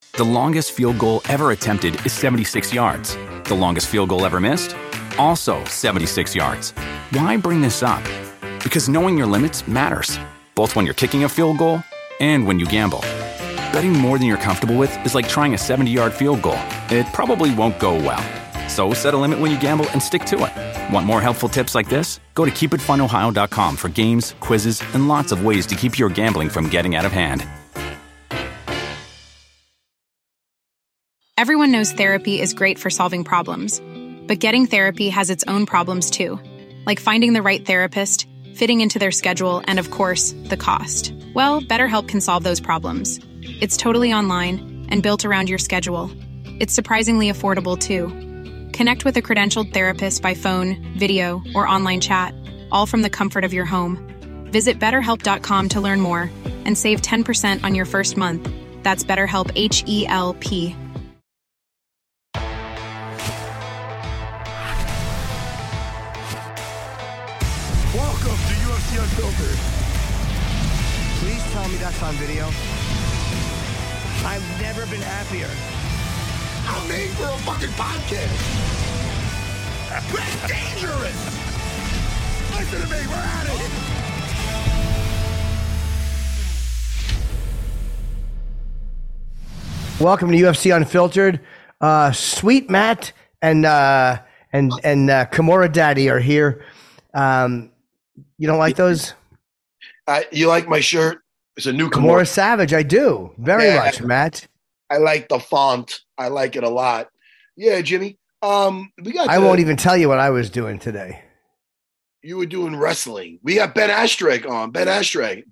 The longest field goal ever attempted is 76 yards. The longest field goal ever missed? Also 76 yards. Why bring this up? Because knowing your limits matters, both when you're kicking a field goal and when you gamble. Betting more than you're comfortable with is like trying a 70-yard field goal. It probably won't go well. So set a limit when you gamble and stick to it. Want more helpful tips like this? Go to keepitfunohio.com for games, quizzes, and lots of ways to keep your gambling from getting out of hand. Everyone knows therapy is great for solving problems, but getting therapy has its own problems too, like finding the right therapist, fitting into their schedule, and of course, the cost. Well, BetterHelp can solve those problems. It's totally online and built around your schedule. It's surprisingly affordable too. Connect with a credentialed therapist by phone, video, or online chat, all from the comfort of your home. Visit BetterHelp.com to learn more and save 10% on your first month. That's BetterHelp, H-E-L-P. Welcome to UFC Unfiltered. Please tell me that's on video. I've never been happier. I'm made for a fucking podcast. That's dangerous. Listen to me, we're at it. Welcome to UFC Unfiltered. Sweet Matt and Kimura Daddy are here. You don't like those? You like my shirt? It's a new Kimura Savage. I do very much, Matt. I like the font. I like it a lot. Yeah, Jimmy. We got. I won't even tell you what I was doing today. You were doing wrestling. We got Ben Askren on. Ben Askren.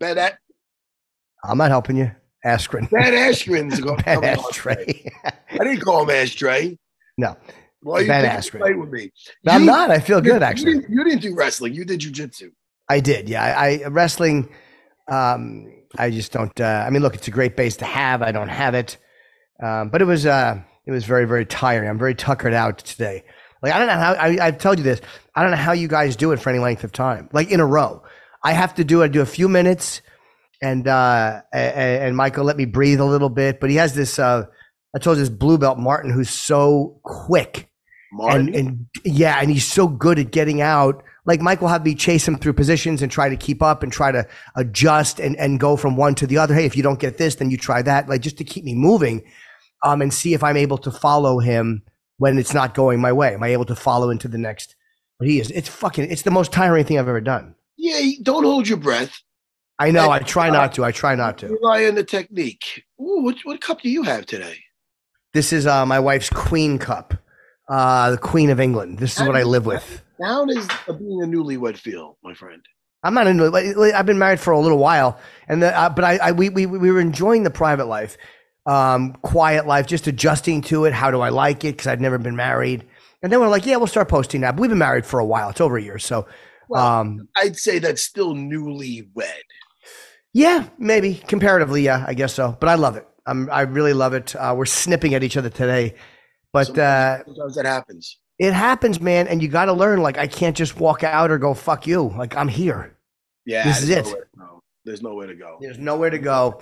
I'm not helping you. Askren. Ben Askren's going. Ben Ashtray. I didn't call him Ashtray. No. Well, you Ben Askren. Fight with me. I'm not. I feel good actually. You didn't do wrestling. You did jiu-jitsu. I did. Yeah. I wrestling. I just don't. I mean, look, it's a great base to have. I don't have it. But it was very, very tiring. I'm very tuckered out today. Like, I don't know how, I've told you this. I don't know how you guys do it for any length of time, like in a row. I do a few minutes and Michael let me breathe a little bit, but he has this, I told you this blue belt, Martin, who's so quick. Martin? And he's so good at getting out. Like Mike will have me chase him through positions and try to keep up and try to adjust and go from one to the other. Hey, if you don't get this, then you try that, like just to keep me moving. And see if I'm able to follow him when it's not going my way. Am I able to follow into the next? But it's the most tiring thing I've ever done. Yeah, don't hold your breath. I know. I try not to. Rely on the technique. Ooh, what cup do you have today? This is my wife's Queen Cup, the Queen of England. This is what I live with. How does being a newlywed feel, my friend? I'm not into it. I've been married for a little while, and we were enjoying the private life. Quiet life, just adjusting to it. How do I like it? Because I'd never been married. And then we're like, yeah, we'll start posting now. But we've been married for a while. It's over a year. So I'd say that's still newlywed. Yeah, maybe. Comparatively, yeah, I guess so. But I love it. I really love it. We're snipping at each other today. But sometimes that happens. It happens, man. And you got to learn, like, I can't just walk out or go, fuck you. Like, I'm here. Yeah. This is it. There's nowhere to go. There's nowhere to go.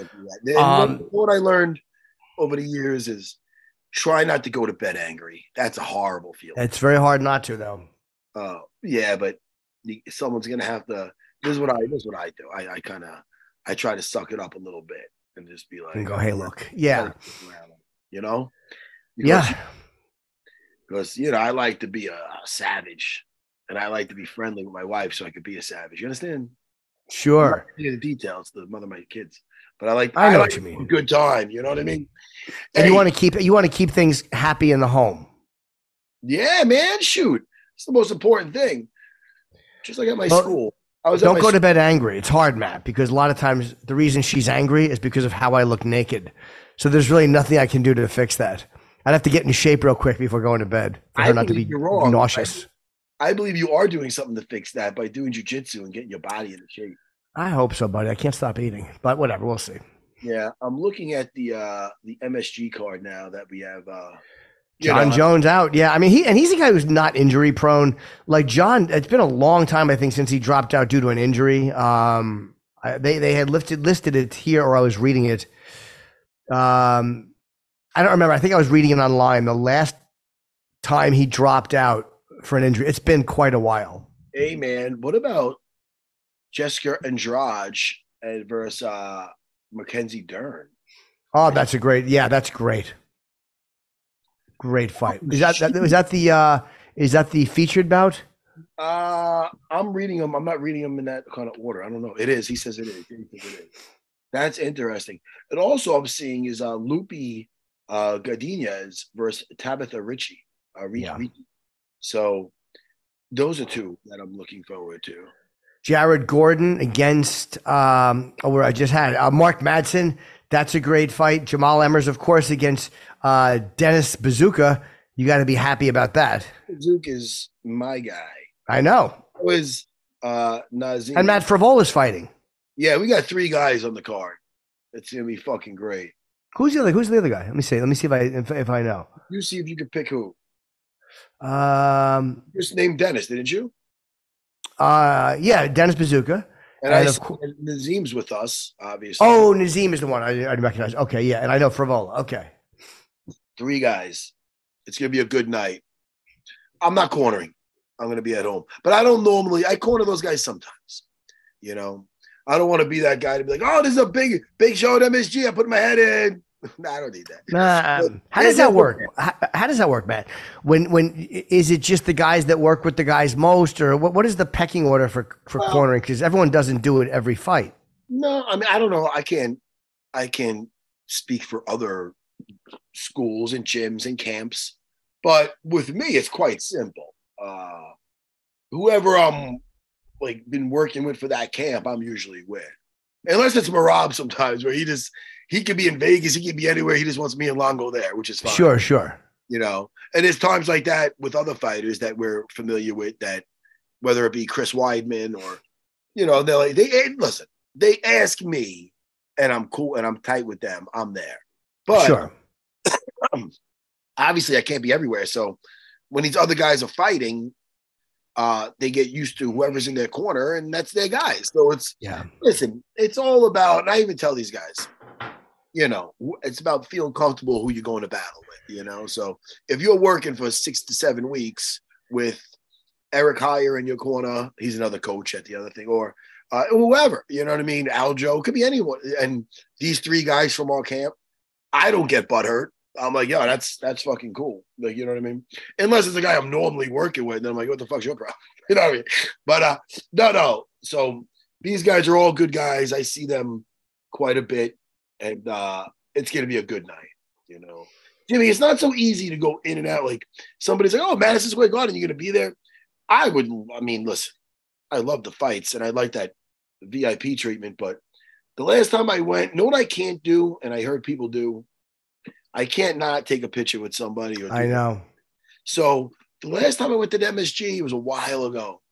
What I learned over the years is try not to go to bed angry. That's a horrible feeling. It's very hard not to, though. Yeah, but someone's gonna have to. This is what I do. I try to suck it up a little bit and just be like, and go, hey, look, yeah, because I like to be a savage, and I like to be friendly with my wife, so I could be a savage. You understand? Sure. The details, the mother of my kids, but I like what you mean. A good time. You know what I mean? And you want to keep things happy in the home. Yeah, man. Shoot, it's the most important thing. Just like at my school. Don't go to bed angry. It's hard, Matt, because a lot of times the reason she's angry is because of how I look naked. So there's really nothing I can do to fix that. I'd have to get in shape real quick before going to bed for her not to be nauseous. I believe you are doing something to fix that by doing jiu-jitsu and getting your body into shape. I hope so, buddy. I can't stop eating, but whatever. We'll see. Yeah, I'm looking at the MSG card now that we have. John Jones out. Yeah, I mean, he's a guy who's not injury prone. Like John, it's been a long time, I think, since he dropped out due to an injury. They had listed it here, or I was reading it. I don't remember. I think I was reading it online. The last time he dropped out for an injury, it's been quite a while. Hey, man, what about Jessica Andrade versus Mackenzie Dern? Oh, that's that's great. Great fight. Is that the featured bout? I'm reading them. I'm not reading them in that kind of order. I don't know. It is. He says it is. That's interesting. And also I'm seeing is Lupe Godinez versus Tabitha Ricci. So those are two that I'm looking forward to. Jared Gordon against where I just had Mark Madsen. That's a great fight. Jamal Emmers, of course, against Dennis Bazooka. You got to be happy about that. Bazooka's my guy. I know. It was Nazim. And Matt Fravola's fighting. Yeah, we got 3 guys on the card. It's gonna be fucking great. Who's the other guy? Let me see if I know. You see if you can pick who. You just named Dennis, didn't you? Yeah, Dennis Bazooka. And Nazim's with us, obviously. Oh, Nazim is the one I recognize. Okay, yeah, and I know Fravola. Okay. 3 guys. It's gonna be a good night. I'm not cornering. I'm gonna be at home. But I corner those guys sometimes. You know, I don't want to be that guy to be like, oh, this is a big show at MSG. I put my head in. No, I don't need that. How does that work? How does that work, Matt? When is it just the guys that work with the guys most, or what is the pecking order for cornering? Because everyone doesn't do it every fight. No, I mean I don't know. I can speak for other schools and gyms and camps, but with me, it's quite simple. Whoever I'm like been working with for that camp, I'm usually with, unless it's Marab sometimes where he could be in Vegas, he could be anywhere. He just wants me and Longo there, which is fine. Sure. You know, and there's times like that with other fighters that we're familiar with, that whether it be Chris Weidman or, you know, they ask me and I'm cool and I'm tight with them. I'm there. But sure. Obviously I can't be everywhere. So when these other guys are fighting, they get used to whoever's in their corner and that's their guys. So listen, it's all about, and I even tell these guys, you know, it's about feeling comfortable who you're going to battle with, you know? So if you're working for 6 to 7 weeks with Eric Heyer in your corner, he's another coach at the other thing, or whoever, you know what I mean? Aljo, could be anyone. And these 3 guys from our camp, I don't get butthurt. I'm like, yo, that's fucking cool. Like, you know what I mean? Unless it's a guy I'm normally working with, then I'm like, what the fuck's your problem? You know what I mean? But no. So these guys are all good guys. I see them quite a bit. And it's going to be a good night, you know. Jimmy, it's not so easy to go in and out. Like somebody's like, oh, Madison Square Garden, you're going to be there? Listen, I love the fights and I like that VIP treatment. But the last time I went, know what I can't do? And I heard people do. I can't not take a picture with somebody. I know. So the last time I went to the MSG, it was a while ago.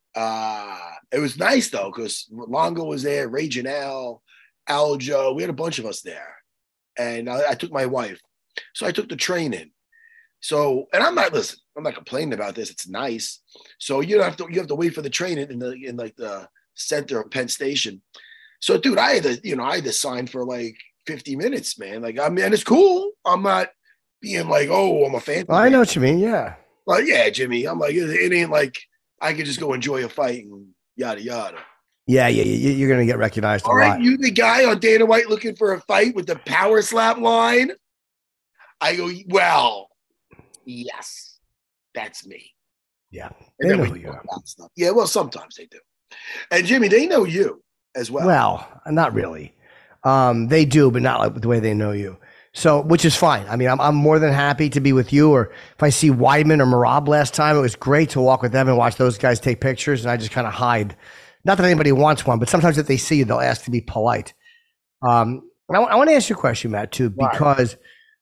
It was nice, though, because Longo was there, Ray Janelle, Aljo, we had a bunch of us there. And I took my wife. So I took the train in. So, and I'm not complaining about this. It's nice. So you have to wait for the train in the center of Penn Station. So dude, I had to sign for like 50 minutes, man. Like, I mean, it's cool. I'm not being like, oh, I'm a fan. Well, I know what you mean. Yeah. Well, yeah, Jimmy. I'm like, it ain't like I could just go enjoy a fight and yada, yada. Yeah. You're going to get recognized a lot. Aren't you the guy on Dana White looking for a fight with the power slap line? I go, well, yes, that's me. Yeah. And then we talk about stuff. Yeah, well, sometimes they do. And Jimmy, they know you as well. Well, not really. They do, but not like the way they know you. So, which is fine. I mean, I'm more than happy to be with you. Or if I see Weidman or Marab last time, it was great to walk with them and watch those guys take pictures. And I just kind of hide. Not that anybody wants one, but sometimes if they see you, they'll ask to be polite. I want to ask you a question, Matt, too, because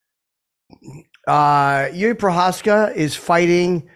Yuri Prochazka is fighting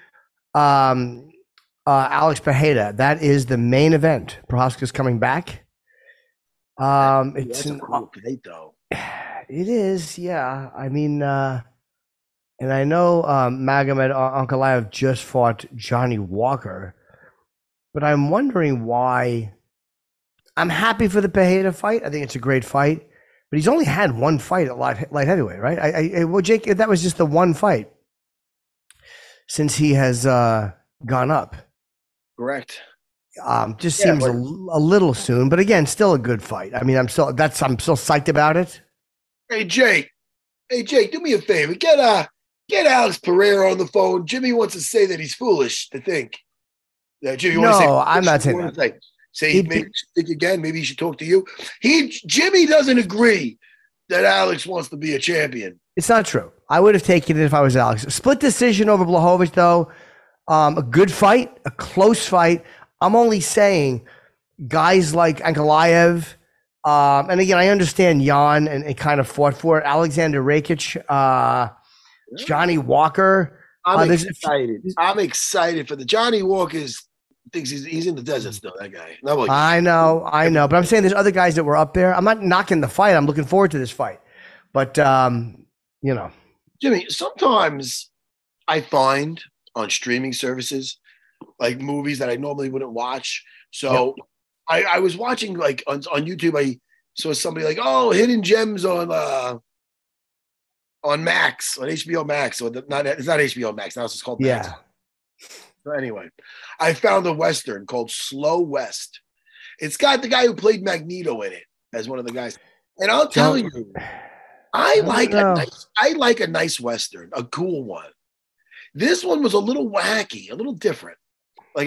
Alex Pereira. That is the main event. Prochazka's coming back. It's a cool fight, though. It is, yeah. I mean, and I know Magomed Ankalaev just fought Johnny Walker, but I'm wondering why. I'm happy for the Pereira fight. I think it's a great fight. but he's only had one fight at light heavyweight, right? Well, Jake, that was just the one fight since he has gone up. Correct. Just seems a little soon, but again, still a good fight. I mean, I'm still psyched about it. Hey Jake, do me a favor. Get Alex Pereira on the phone. Jimmy wants to say that he's foolish to think. Jimmy, I'm not saying that. Maybe think again. Maybe he should talk to you. Jimmy doesn't agree that Alex wants to be a champion. It's not true. I would have taken it if I was Alex. Split decision over Blachowicz, though. A good fight, a close fight. I'm only saying guys like Ankalaev, and again, I understand Jan and kind of fought for it. Alexander Rakic, Johnny Walker. I'm excited. I'm excited for the Johnny Walker's. Thinks he's in the desert still. That guy. I know. But I'm saying there's other guys that were up there. I'm not knocking the fight. I'm looking forward to this fight. But Jimmy, sometimes I find on streaming services like movies that I normally wouldn't watch. So I was watching like on YouTube. I saw somebody like, hidden gems on Max, on HBO Max. It's not HBO Max now. It's called Max. So anyway, I found a Western called Slow West. It's got the guy who played Magneto in it as one of the guys. And I'll tell you, I like a nice Western, a cool one. This one was a little wacky, a little different. Like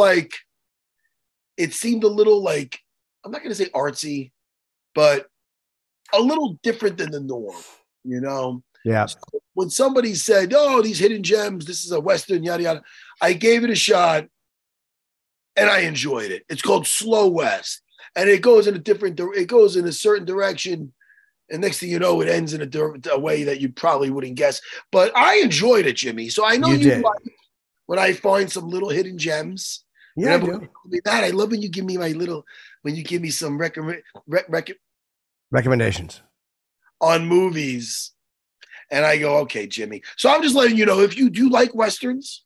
it seemed a little like, I'm not going to say artsy, but a little different than the norm, you know? Yeah. So when somebody said, these hidden gems, this is a Western, yada, yada, I gave it a shot and I enjoyed it. It's called Slow West. And it goes in a certain direction. And next thing you know, it ends in a way that you probably wouldn't guess. But I enjoyed it, Jimmy. So I know you like when I find some little hidden gems. Yeah, I do. I love when you give me some recommendations on movies. And I go, okay, Jimmy. So I'm just letting you know, if you do like Westerns,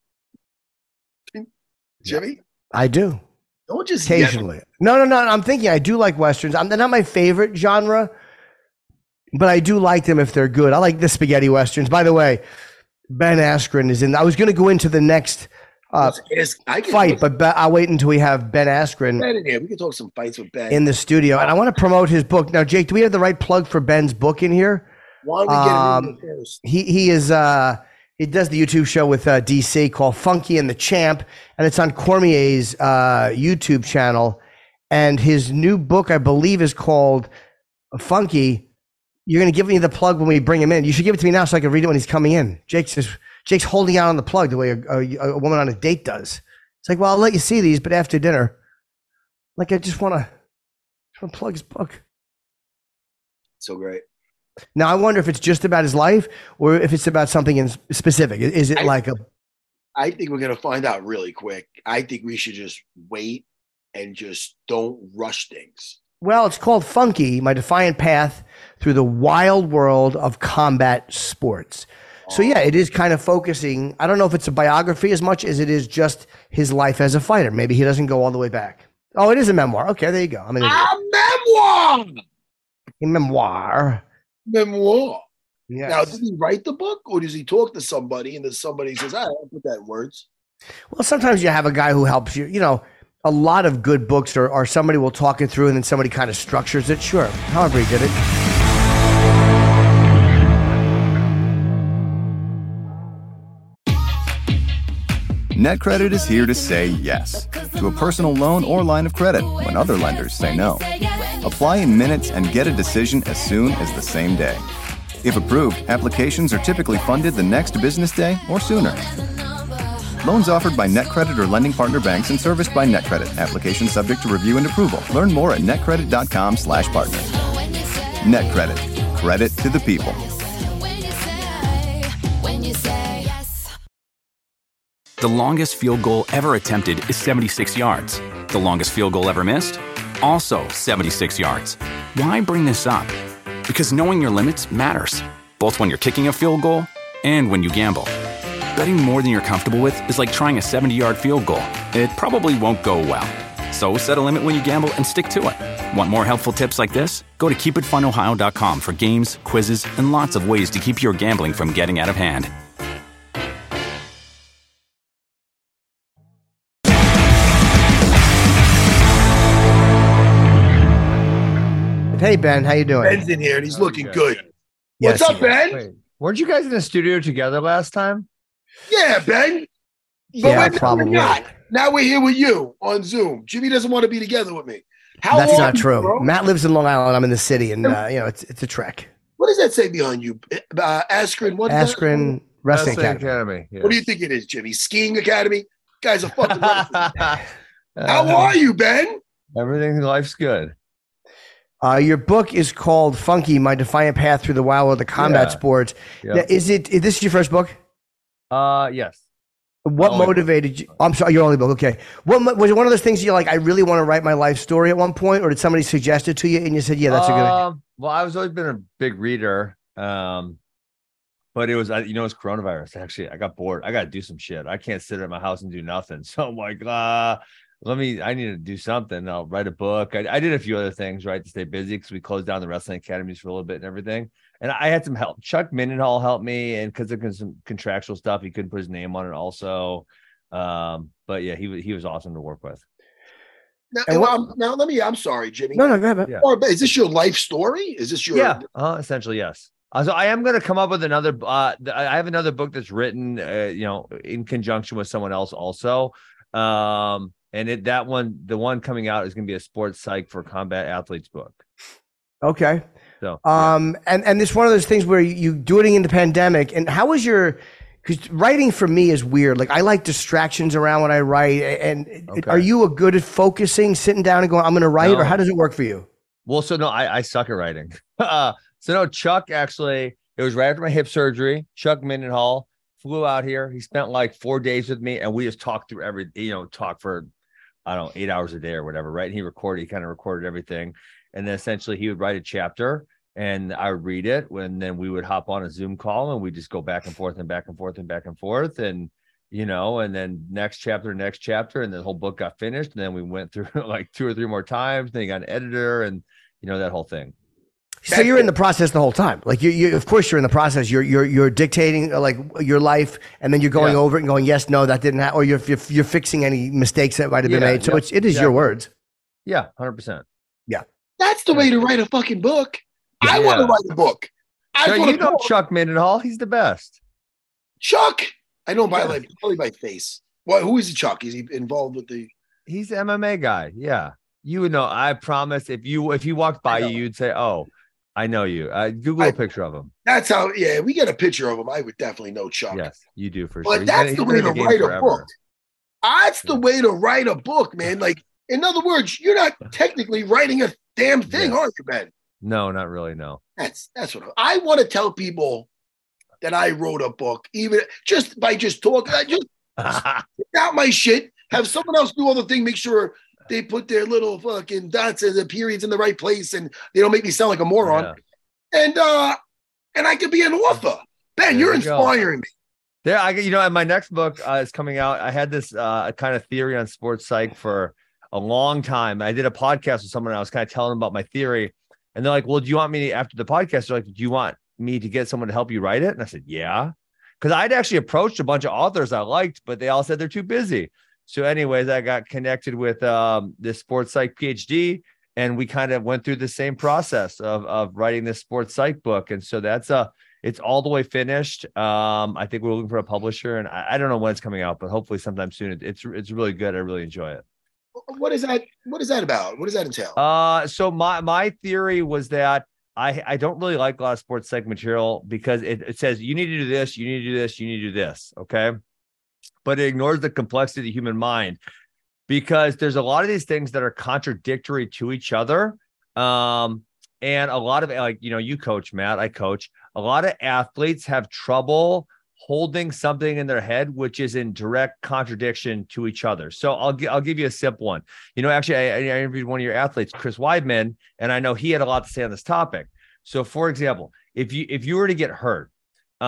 Jimmy? I do. Don't just occasionally. No. I'm thinking I do like Westerns. They're not my favorite genre, but I do like them if they're good. I like the spaghetti Westerns. By the way, Ben Askren is in. I was going to go into the next fight, but I'll wait until we have Ben Askren. We can talk some fights with Ben in the studio. And I want to promote his book. Now, Jake, do we have the right plug for Ben's book in here? Why don't we get him in first? He does the YouTube show with DC called Funky and the Champ, and it's on Cormier's YouTube channel. And his new book, I believe, is called Funky. You're going to give me the plug when we bring him in. You should give it to me now so I can read it when he's coming in. Jake's holding out on the plug the way a woman on a date does. It's like, well, I'll let you see these, but after dinner. Like, I just want to plug his book. So great. Now, I wonder if it's just about his life or if it's about something in specific. Is it I think we're going to find out really quick. I think we should just wait and just don't rush things. Well, it's called Funky, My Defiant Path Through the Wild World of Combat Sports. So, yeah, it is kind of focusing. I don't know if it's a biography as much as it is just his life as a fighter. Maybe he doesn't go all the way back. Oh, it is a memoir. Okay, there you go. A memoir! A memoir. Memoir. Yes. Now, did he write the book or does he talk to somebody and then somebody says, I don't put that in words? Well, sometimes you have a guy who helps you. You know, a lot of good books are somebody will talk it through and then somebody kind of structures it. Sure. However he did it. NetCredit is here to say yes to a personal loan or line of credit when other lenders say no. Apply in minutes and get a decision as soon as the same day. If approved, applications are typically funded the next business day or sooner. Loans offered by NetCredit or lending partner banks and serviced by NetCredit. Application subject to review and approval. Learn more at netcredit.com/partner. NetCredit. Credit to the people. The longest field goal ever attempted is 76 yards. The longest field goal ever missed? Also 76 yards. Why bring this up? Because knowing your limits matters, both when you're kicking a field goal and when you gamble. Betting more than you're comfortable with is like trying a 70-yard field goal. It probably won't go well. So set a limit when you gamble and stick to it. Want more helpful tips like this? Go to keepitfunohio.com for games, quizzes, and lots of ways to keep your gambling from getting out of hand. Hey, Ben, how you doing? Ben's in here, and he's looking good. Yes, What's up, Ben? Wait, weren't you guys in the studio together last time? Yeah, Ben. But Yeah, we're probably. not. Now we're here with you on Zoom. Jimmy doesn't want to be together with me. How That's are not you, true. bro? Matt lives in Long Island. I'm in the city, and it's a trek. What does that say behind you? Askren, what? Askren Wrestling Academy. Yeah. What do you think it is, Jimmy? Skiing Academy? Guys are fucking wonderful. How are you, Ben? Everything in life's good. Your book is called Funky: My Defiant Path Through the Wild of the Combat Yeah. Sports. Yeah. Now, is this your first book? Yes. What only motivated you? I'm sorry, your only book. Okay. Was it one of those things you're like, I really want to write my life story at one point, or did somebody suggest it to you and you said, yeah, that's a good idea? Well, I was always been a big reader, but it was it's coronavirus. Actually, I got bored. I got to do some shit. I can't sit at my house and do nothing. So I'm like, I need to do something. I'll write a book. I did a few other things, right, to stay busy because we closed down the wrestling academies for a little bit and everything. And I had some help. Chuck Mindenhall helped me, and because of some contractual stuff, he couldn't put his name on it also. But yeah, he was awesome to work with. Now, I'm sorry, Jimmy. No, go ahead. Yeah. Or, is this your life story? Is this your? Yeah, essentially, yes. So I am going to come up with another. I have another book that's written, in conjunction with someone else also. And the one coming out is going to be a sports psych for combat athletes book. Okay. So, and it's one of those things where you do it in the pandemic. And how was because writing for me is weird. Like I like distractions around when I write. And Okay. are you a good at focusing, sitting down and going, I'm going to write, No. or how does it work for you? Well, so no, I suck at writing. So no, Chuck actually, it was right after my hip surgery. Chuck Mindenhall flew out here. He spent like 4 days with me, and we just talked through talk for, 8 hours a day or whatever, right? And he kind of recorded everything. And then essentially he would write a chapter and I would read it, and then we would hop on a Zoom call and we just go back and forth and back and forth and back and forth. And, and then next chapter, and the whole book got finished. And then we went through like 2 or 3 more times. Then you got an editor and, that whole thing. So you're in the process the whole time. Like you of course you're in the process. You're dictating like your life, and then you're going over it and going, yes, no, that didn't happen, or you're fixing any mistakes that might have been made. So it is your words. Yeah, 100%. Yeah, That's the way to write a fucking book. I want to write a book. Chuck Mindenhall. He's the best. Chuck. I know him probably by face. Well, who is he, Chuck? Is he involved with the? He's the MMA guy. Yeah, you would know. I promise. If you walked by you, you'd say, "Oh, I know you." Google a picture of him. That's how. Yeah, we get a picture of him. I would definitely know Chuck. Yes, you do for sure. But that's the way to write a book. That's the way to write a book, man. Like, in other words, you're not technically writing a damn thing, are you, Ben? No, not really. No. That's what I want to tell people, that I wrote a book, even just by talking. I just get out my shit, have someone else do all the thing, make sure they put their little fucking dots and the periods in the right place, and they don't make me sound like a moron. Yeah. And I could be an author. Ben, you're inspiring me. Yeah, and my next book is coming out. I had this kind of theory on sports psych for a long time. I did a podcast with someone, and I was kind of telling them about my theory. And they're like, well, do you want me after the podcast? They're like, do you want me to get someone to help you write it? And I said, yeah. Because I'd actually approached a bunch of authors I liked, but they all said they're too busy. So anyways, I got connected with this sports psych PhD, and we kind of went through the same process of writing this sports psych book. And so it's all the way finished. I think we're looking for a publisher, and I don't know when it's coming out, but hopefully sometime soon. It's really good. I really enjoy it. What is that? What is that about? What does that entail? So my theory was that I don't really like a lot of sports psych material because it says you need to do this, you need to do this, you need to do this. Okay. But it ignores the complexity of the human mind, because there's a lot of these things that are contradictory to each other. And a lot of, like, you coach, Matt, I coach. A lot of athletes have trouble holding something in their head which is in direct contradiction to each other. So I'll give you a simple one. Actually, I interviewed one of your athletes, Chris Weidman, and I know he had a lot to say on this topic. So, for example, if you were to get hurt,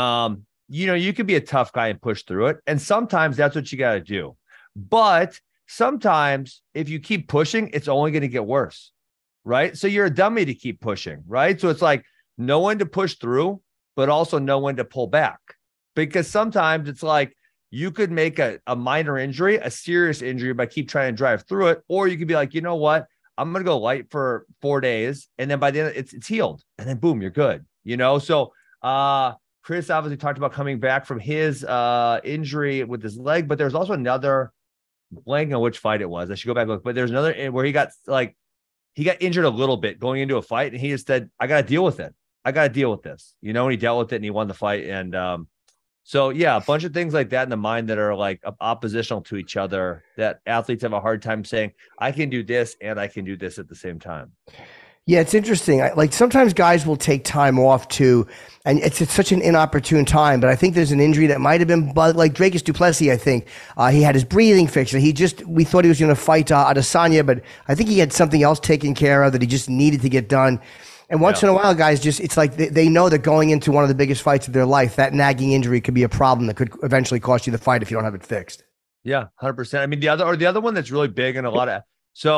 you could be a tough guy and push through it, and sometimes that's what you got to do. But sometimes if you keep pushing, it's only going to get worse, right? So you're a dummy to keep pushing, right? So it's like know when to push through, but also know when to pull back. Because sometimes it's like you could make a minor injury, a serious injury by keep trying to drive through it. Or you could be like, you know what? I'm going to go light for 4 days. And then by the end, it's healed. And then boom, you're good. So Chris obviously talked about coming back from his injury with his leg, but there's also another, blanking on which fight it was. I should go back and look, but there's another where he got injured a little bit going into a fight. And he just said, I got to deal with it. I got to deal with this, and he dealt with it and he won the fight. And so, yeah, a bunch of things like that in the mind that are like oppositional to each other that athletes have a hard time saying, I can do this and I can do this at the same time. Yeah, it's interesting. Like sometimes guys will take time off too, and it's such an inopportune time. But I think there's an injury that might have been like Dracus du Plessis. I think he had his breathing fixed. We thought he was going to fight Adesanya, but I think he had something else taken care of that he just needed to get done. And once in a while, guys, it's like they know that going into one of the biggest fights of their life, that nagging injury could be a problem that could eventually cost you the fight if you don't have it fixed. Yeah, 100%. I mean, the other one that's really big and a lot of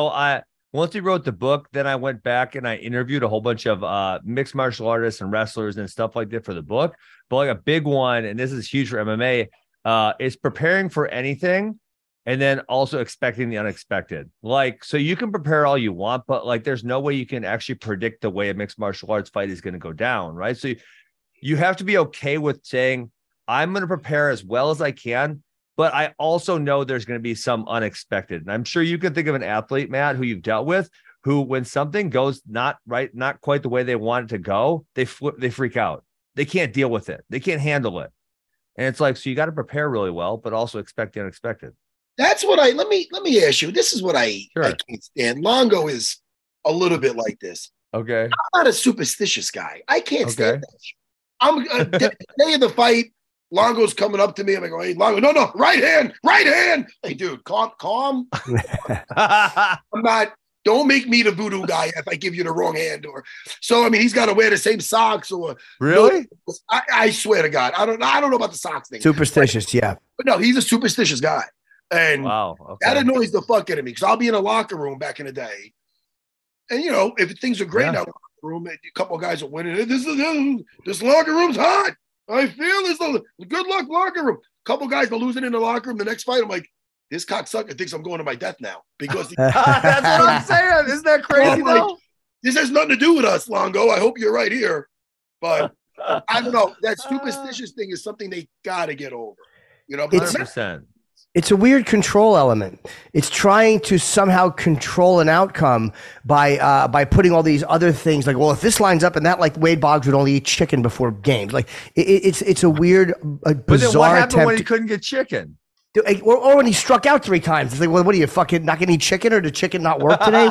once he wrote the book, then I went back and I interviewed a whole bunch of mixed martial artists and wrestlers and stuff like that for the book. But like a big one, and this is huge for MMA, is preparing for anything and then also expecting the unexpected. Like, so you can prepare all you want, but like there's no way you can actually predict the way a mixed martial arts fight is going to go down, right? So you have to be okay with saying, I'm going to prepare as well as I can, but I also know there's going to be some unexpected. And I'm sure you can think of an athlete, Matt, who you've dealt with, who when something goes not right, not quite the way they want it to go, they freak out. They can't deal with it. They can't handle it. And it's like, so you got to prepare really well, but also expect the unexpected. That's what let me ask you. This is what I can't stand. Longo is a little bit like this. Okay. I'm not a superstitious guy. I can't stand that shit. I'm the day of the fight. Longo's coming up to me. I'm like, hey, Longo, no, right hand. Hey, dude, calm. I'm not. Don't make me the voodoo guy if I give you the wrong hand. So I mean, he's got to wear the same socks or really. No, I swear to God, I don't know about the socks thing. Superstitious, yeah. But no, he's a superstitious guy. And that annoys the fuck out of me because I'll be in a locker room back in the day. And, if things are great in that locker room, a couple of guys are winning. This locker room's hot. I feel this. Good luck, locker room. A couple of guys are losing in the locker room. The next fight, I'm like, this cocksucker thinks I'm going to my death now. Because that's what I'm saying. Isn't that crazy, though? Like, this has nothing to do with us, Longo. I hope you're right here. But I don't know. That superstitious thing is something they got to get over. 100%. It's a weird control element. It's trying to somehow control an outcome by putting all these other things like, well, if this lines up and that, like Wade Boggs would only eat chicken before games. Like it's a weird, bizarre. But then what happened when he couldn't get chicken? Or when he struck out 3 times? It's like, well, what are you fucking not going to eat chicken, or did chicken not work today?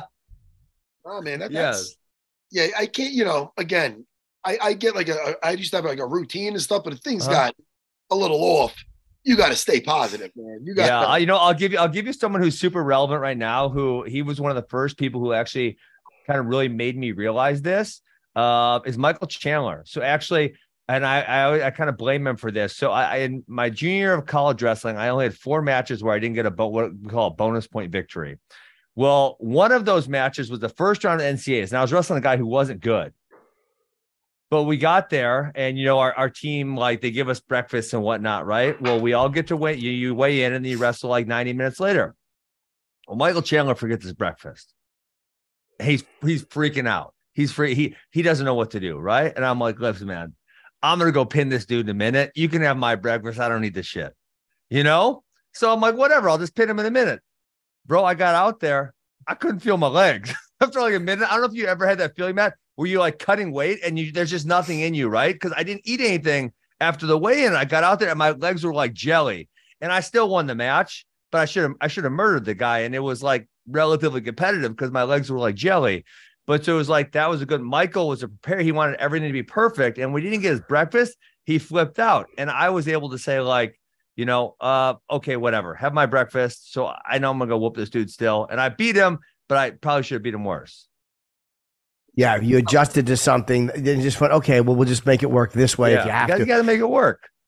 Oh man, that's I can't. Again, I get like I used to have like a routine and stuff, but if things got a little off, you got to stay positive, man. You got. Yeah, I'll give you someone who's super relevant right now. Who he was one of the first people who actually kind of really made me realize this. Is Michael Chandler. So actually, and I kind of blame him for this. So I in my junior year of college wrestling, I only had 4 matches where I didn't get what we call a bonus point victory. Well, one of those matches was the first round of NCAAs, and I was wrestling a guy who wasn't good. But we got there and, our team, like they give us breakfast and whatnot, right? Well, we all get to weigh, you weigh in and then you wrestle like 90 minutes later. Well, Michael Chandler forgets his breakfast. He's freaking out. He's free. He doesn't know what to do. Right. And I'm like, listen, man, I'm going to go pin this dude in a minute. You can have my breakfast. I don't need this shit, So I'm like, whatever. I'll just pin him in a minute. Bro, I got out there. I couldn't feel my legs after like a minute. I don't know if you ever had that feeling, Matt. Were you like cutting weight and there's just nothing in you, right? Because I didn't eat anything after the weigh-in. I got out there and my legs were like jelly, and I still won the match. But I should have murdered the guy, and it was like relatively competitive because my legs were like jelly. But so it was like that was a good. Michael was a prepared. He wanted everything to be perfect, and when he didn't get his breakfast, he flipped out. And I was able to say like, okay, whatever, have my breakfast. So I know I'm gonna go whoop this dude still, and I beat him, but I probably should have beat him worse. Yeah, you adjusted to something, then just went, okay, well, we'll just make it work this way if you have to. You got to make it work.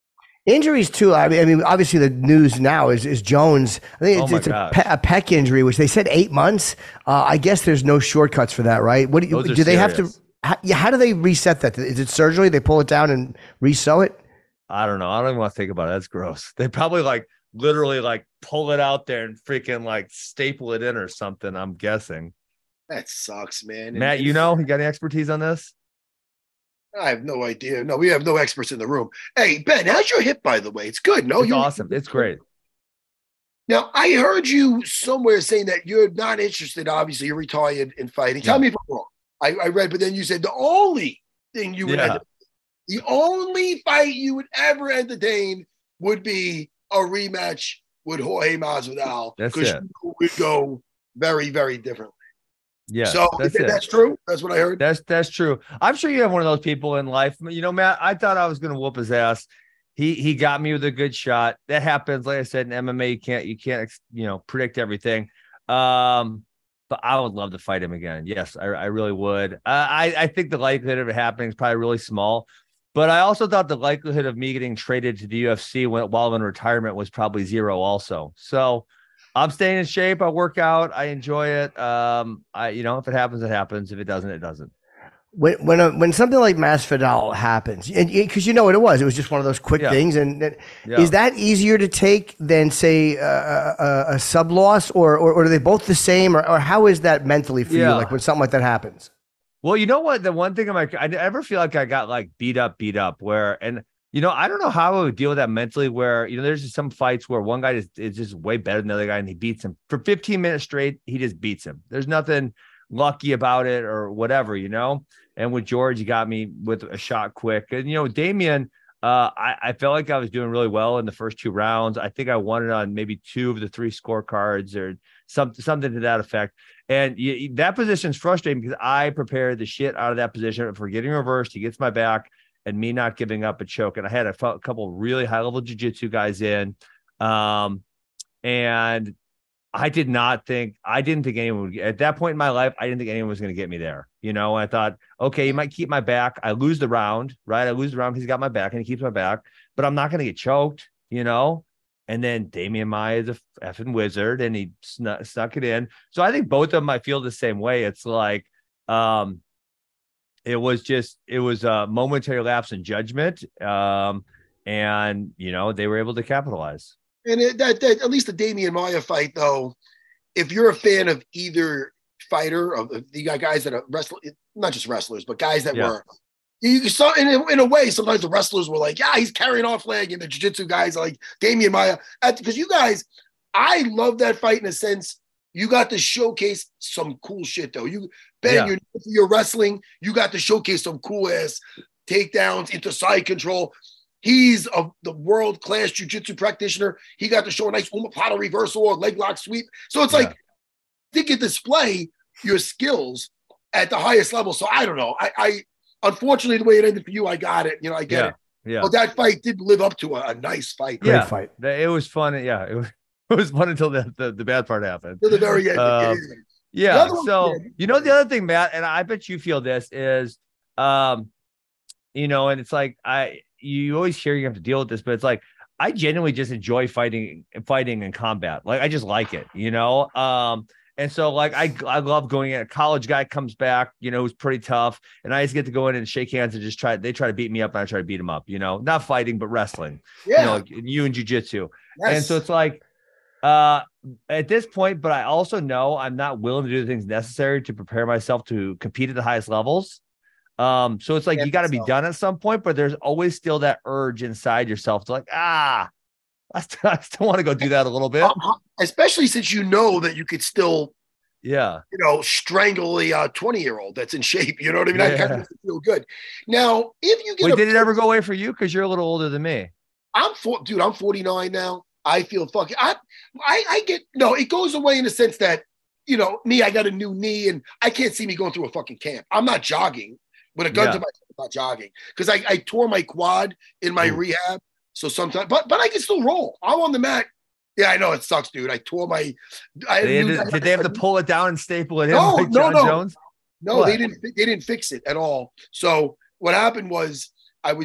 Injuries too. I mean, obviously the news now is Jones. I think it's a pec injury, which they said 8 months. I guess there's no shortcuts for that, right? What do they have to? How do they reset that? Is it surgery? They pull it down and re-sew it? I don't know. I don't even want to think about it. That's gross. They probably literally pull it out there and freaking staple it in or something. I'm guessing. That sucks, man. Matt, you got any expertise on this? I have no idea. No, we have no experts in the room. Hey, Ben, how's your hip, by the way? It's good. No, it's awesome. It's great. Now, I heard you somewhere saying that you're not interested. Obviously, you're retired in fighting. Tell me if I'm wrong. I read, but then you said the only thing you would the only fight you would ever entertain would be a rematch with Jorge Masvidal. That's it. You would go very, very differently. Yeah, so that's true. That's what I heard. That's true. I'm sure you have one of those people in life. Matt, I thought I was going to whoop his ass. He got me with a good shot. That happens. Like I said, in MMA, you can't predict everything. But I would love to fight him again. Yes, I really would. I think the likelihood of it happening is probably really small. But I also thought the likelihood of me getting traded to the UFC while in retirement was probably zero also. So I'm staying in shape. I work out. I enjoy it. If it happens, it happens. If it doesn't, it doesn't. When something like Masvidal happens, and because it was just one of those quick things, and is that easier to take than say a sub loss, or are they both the same, or how is that mentally for you? Like when something like that happens? Well, you know what? The one thing I never feel like I got beat up where, and I don't know how I would deal with that mentally where, there's just some fights where one guy is just way better than the other guy and he beats him for 15 minutes straight. He just beats him. There's nothing lucky about it or whatever, and with George, he got me with a shot quick. And, Damian, I felt like I was doing really well in the first 2 rounds. I think I won it on maybe 2 of the 3 scorecards or something to that effect. And that position is frustrating because I prepared the shit out of that position for getting reversed. He gets my back and me not giving up a choke. And I had a couple really high level jiu-jitsu guys in. And I didn't think anyone would, at that point in my life, I didn't think anyone was going to get me there. I thought, okay, he might keep my back. I lose the round, right? I lose the round because he's got my back and he keeps my back, but I'm not going to get choked, And then Damian Maia is a effing wizard and he snuck it in. So I think both of them, I feel the same way. It's like, it was a momentary lapse in judgment. And, they were able to capitalize. And that at least the Damian Maia fight, though, if you're a fan of either fighter, of the guys that are not just wrestlers, but guys that were, you saw in a way, sometimes the wrestlers were like, he's carrying off leg, and the jiu-jitsu guys are like Damian Maia. Because you guys, I love that fight in a sense. You got to showcase some cool shit, though. You're wrestling. You got to showcase some cool ass takedowns into side control. He's the world-class jiu-jitsu practitioner. He got to show a nice omoplata reversal or leg lock sweep. So it's like, you can display your skills at the highest level. So I don't know. I unfortunately, the way it ended for you, I got it. I get it. Yeah. But that fight did live up to a nice fight. Great fight. It was fun. Yeah, it was fun until the bad part happened. To the very end. The other thing, Matt, and I bet you feel this is, and it's like you always hear you have to deal with this, but it's like I genuinely just enjoy fighting in combat. Like I just like it, And so like I love going in. A college guy comes back, who's pretty tough, and I just get to go in and shake hands and they try to beat me up and I try to beat him up, not fighting but wrestling. Yeah. Like you and jiu-jitsu. Yes. And so it's like at this point, but I also know I'm not willing to do the things necessary to prepare myself to compete at the highest levels. So it's like you got to be done at some point, but there's always still that urge inside yourself to like, I still want to go do that a little bit. Especially since that you could still, Yeah. You know, strangle a 20-year-old that's in shape. You know what I mean? Yeah. I kind of feel good. Now, if you get Wait, did it ever go away for you? Because you're a little older than me. I'm 49 now. I feel fucking, I get, no, it goes away in the sense that, you know, me, I got a new knee and I can't see me going through a fucking camp. I'm not jogging with a gun to my head. I'm not jogging because I tore my quad in my rehab. So sometimes, but I can still roll. I'm on the mat. Yeah, I know it sucks, dude. I tore my. Did they have to pull it down and staple it in? No, like John Jones? No, they didn't. They didn't fix it at all. So what happened was I was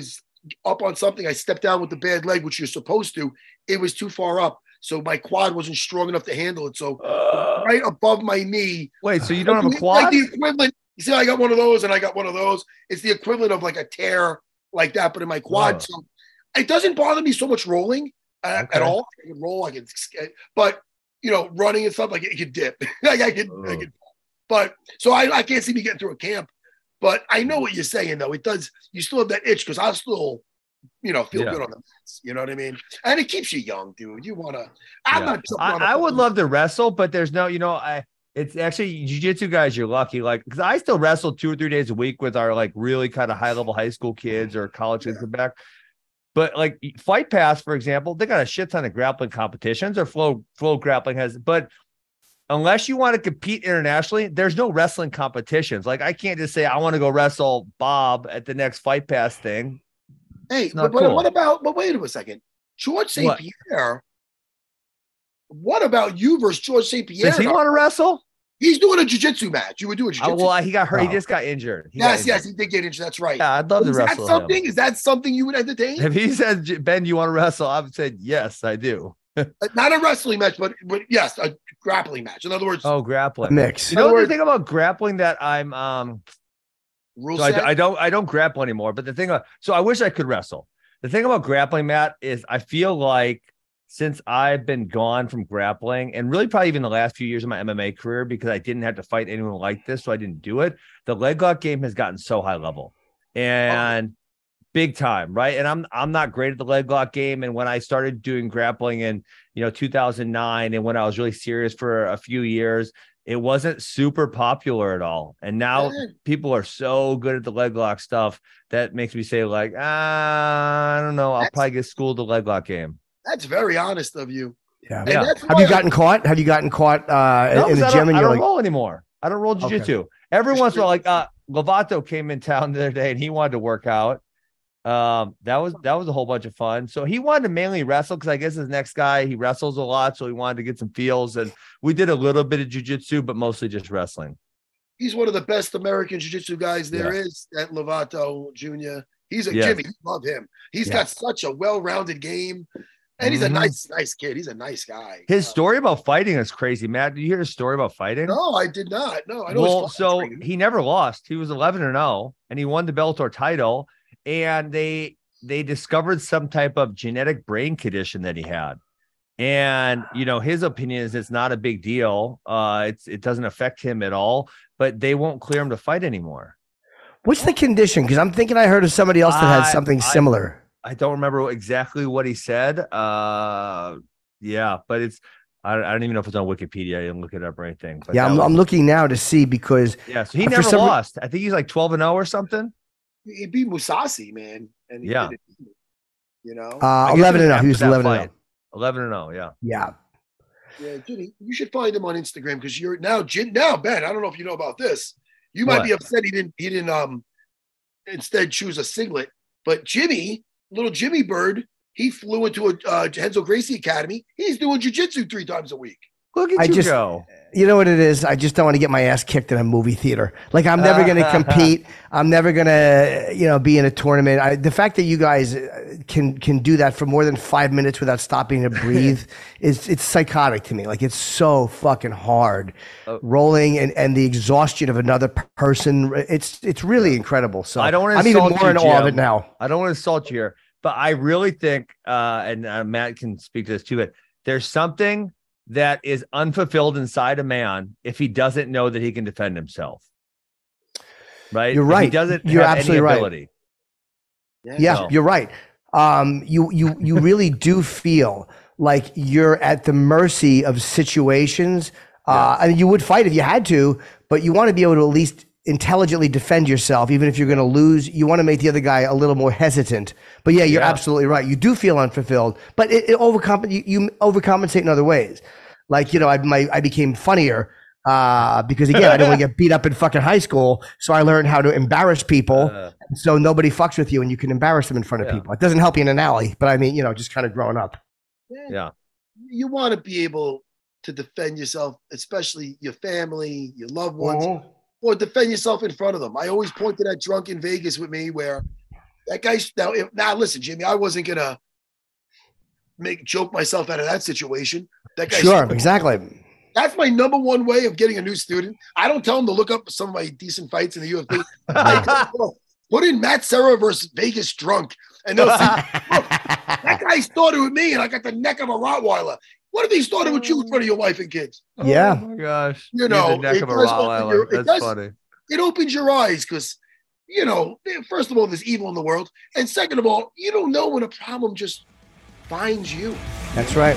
up on something. I stepped down with the bad leg, which you're supposed to. It was too far up. So my quad wasn't strong enough to handle it. So right above my knee. Wait, so you don't have a quad? Like the equivalent. You see, I got one of those and I got one of those. It's the equivalent of like a tear like that, but in my quad. Whoa. So it doesn't bother me so much rolling at all. I can roll, but running and stuff, like it could dip. I could, but so I can't see me getting through a camp. But I know what you're saying, though. It does. You still have that itch because I'll still, feel good on the mats. You know what I mean? And it keeps you young, dude. You want to. I would love to wrestle, but there's no, it's actually jiu-jitsu guys. You're lucky, because I still wrestle 2 or 3 days a week with our really kind of high level high school kids or college kids come back. But Fight Pass, for example, they got a shit ton of grappling competitions, or Flow Grappling has, but unless you want to compete internationally, there's no wrestling competitions. I can't just say I want to go wrestle Bob at the next Fight Pass thing. Hey, but what about? But wait a second, George St. Pierre. What about you versus George St. Pierre? Does he want to wrestle? He's doing a jiu-jitsu match. You would do a jiu-jitsu. Well, he got hurt. He just got injured. Yes, he did get injured. That's right. Yeah, I'd love to wrestle him. Is that something you would entertain? If he said, Ben, you want to wrestle? I would say, yes, I do. Not a wrestling match, but yes, a grappling match. In other words, grappling mix. You know the thing about grappling that I'm I don't grapple anymore. But the thing, so I wish I could wrestle. The thing about grappling, Matt, is I feel like since I've been gone from grappling, and really probably even the last few years of my MMA career, because I didn't have to fight anyone like this, so I didn't do it. The leg lock game has gotten so high level and big time, right? And I'm not great at the leg lock game. And when I started doing grappling in 2009, and when I was really serious for a few years, it wasn't super popular at all. And now people are so good at the leg lock stuff that makes me say I don't know. I'll probably get schooled the leg lock game. That's very honest of you. Yeah. Have you gotten caught? Have you gotten caught in the gym? I don't roll anymore. I don't roll jiu-jitsu. Every once in a while, Lovato came in town the other day and he wanted to work out. That was a whole bunch of fun. So he wanted to mainly wrestle because I guess his next guy, he wrestles a lot. So he wanted to get some feels. And we did a little bit of jiu-jitsu, but mostly just wrestling. He's one of the best American jiu-jitsu guys there is, at Lovato Jr. He's Jimmy. Love him. He's got such a well-rounded game. And he's a nice kid. He's a nice guy. His story about fighting is crazy. Matt, did you hear his story about fighting? No, I did not. No, I know. Well, so he never lost. He was 11-0, and he won the Bellator title. And they discovered some type of genetic brain condition that he had. And, his opinion is it's not a big deal. It doesn't affect him at all, but they won't clear him to fight anymore. What's the condition? Because I'm thinking I heard of somebody else that had something similar. I don't remember exactly what he said. But it's, I don't even know if it's on Wikipedia. I didn't look it up or anything. But I'm looking now to see because. Yeah, so he never lost. I think he's 12-0 or something. He beat Musasi, man. And he did it, 11-0. He was 11-0. 11-0, yeah. Yeah. Yeah, Jimmy, you should find him on Instagram because you're now Ben. I don't know if you know about this. You might be upset he didn't instead choose a singlet. But little Jimmy Bird, he flew into a Renzo Gracie Academy. He's doing jiu-jitsu 3 times a week. Look at you go. You know what it is? I just don't want to get my ass kicked in a movie theater. I'm never going to compete. I'm never going to, be in a tournament. The fact that you guys can do that for more than 5 minutes without stopping to breathe it's psychotic to me. It's so fucking hard rolling and the exhaustion of another person. It's really incredible. So I'm even more in awe of it now. I don't want to insult you here, but I really think, and Matt can speak to this too, but there's something that is unfulfilled inside a man if he doesn't know that he can defend himself. Right? You're right. If he doesn't You're have absolutely any ability. Right. Yeah, you're right. You really do feel like you're at the mercy of situations. I mean, you would fight if you had to, but you want to be able to at least intelligently defend yourself, even if you're going to lose. You want to make the other guy a little more hesitant. But you're absolutely right. You do feel unfulfilled, but you overcompensate in other ways. I became funnier because again, I didn't want to get beat up in fucking high school. So I learned how to embarrass people. So nobody fucks with you and you can embarrass them in front of people. It doesn't help you in an alley, but I mean, just kind of growing up. Yeah. You want to be able to defend yourself, especially your family, your loved ones, or defend yourself in front of them. I always point to that drunk in Vegas with me where That guy's now listen, Jimmy, I wasn't gonna joke myself out of that situation. That guy, sure, exactly. That's my number one way of getting a new student. I don't tell them to look up some of my decent fights in the UFC. Put in Matt Serra versus Vegas Drunk, and they'll see that guy started with me, and I got the neck of a Rottweiler. What if he started with you in front of your wife and kids? Yeah. Oh my gosh. You know, the neck of a Rottweiler. That's funny. It opens your eyes because, you know, first of all, there's evil in the world, and second of all, you don't know when a problem just finds you. That's right.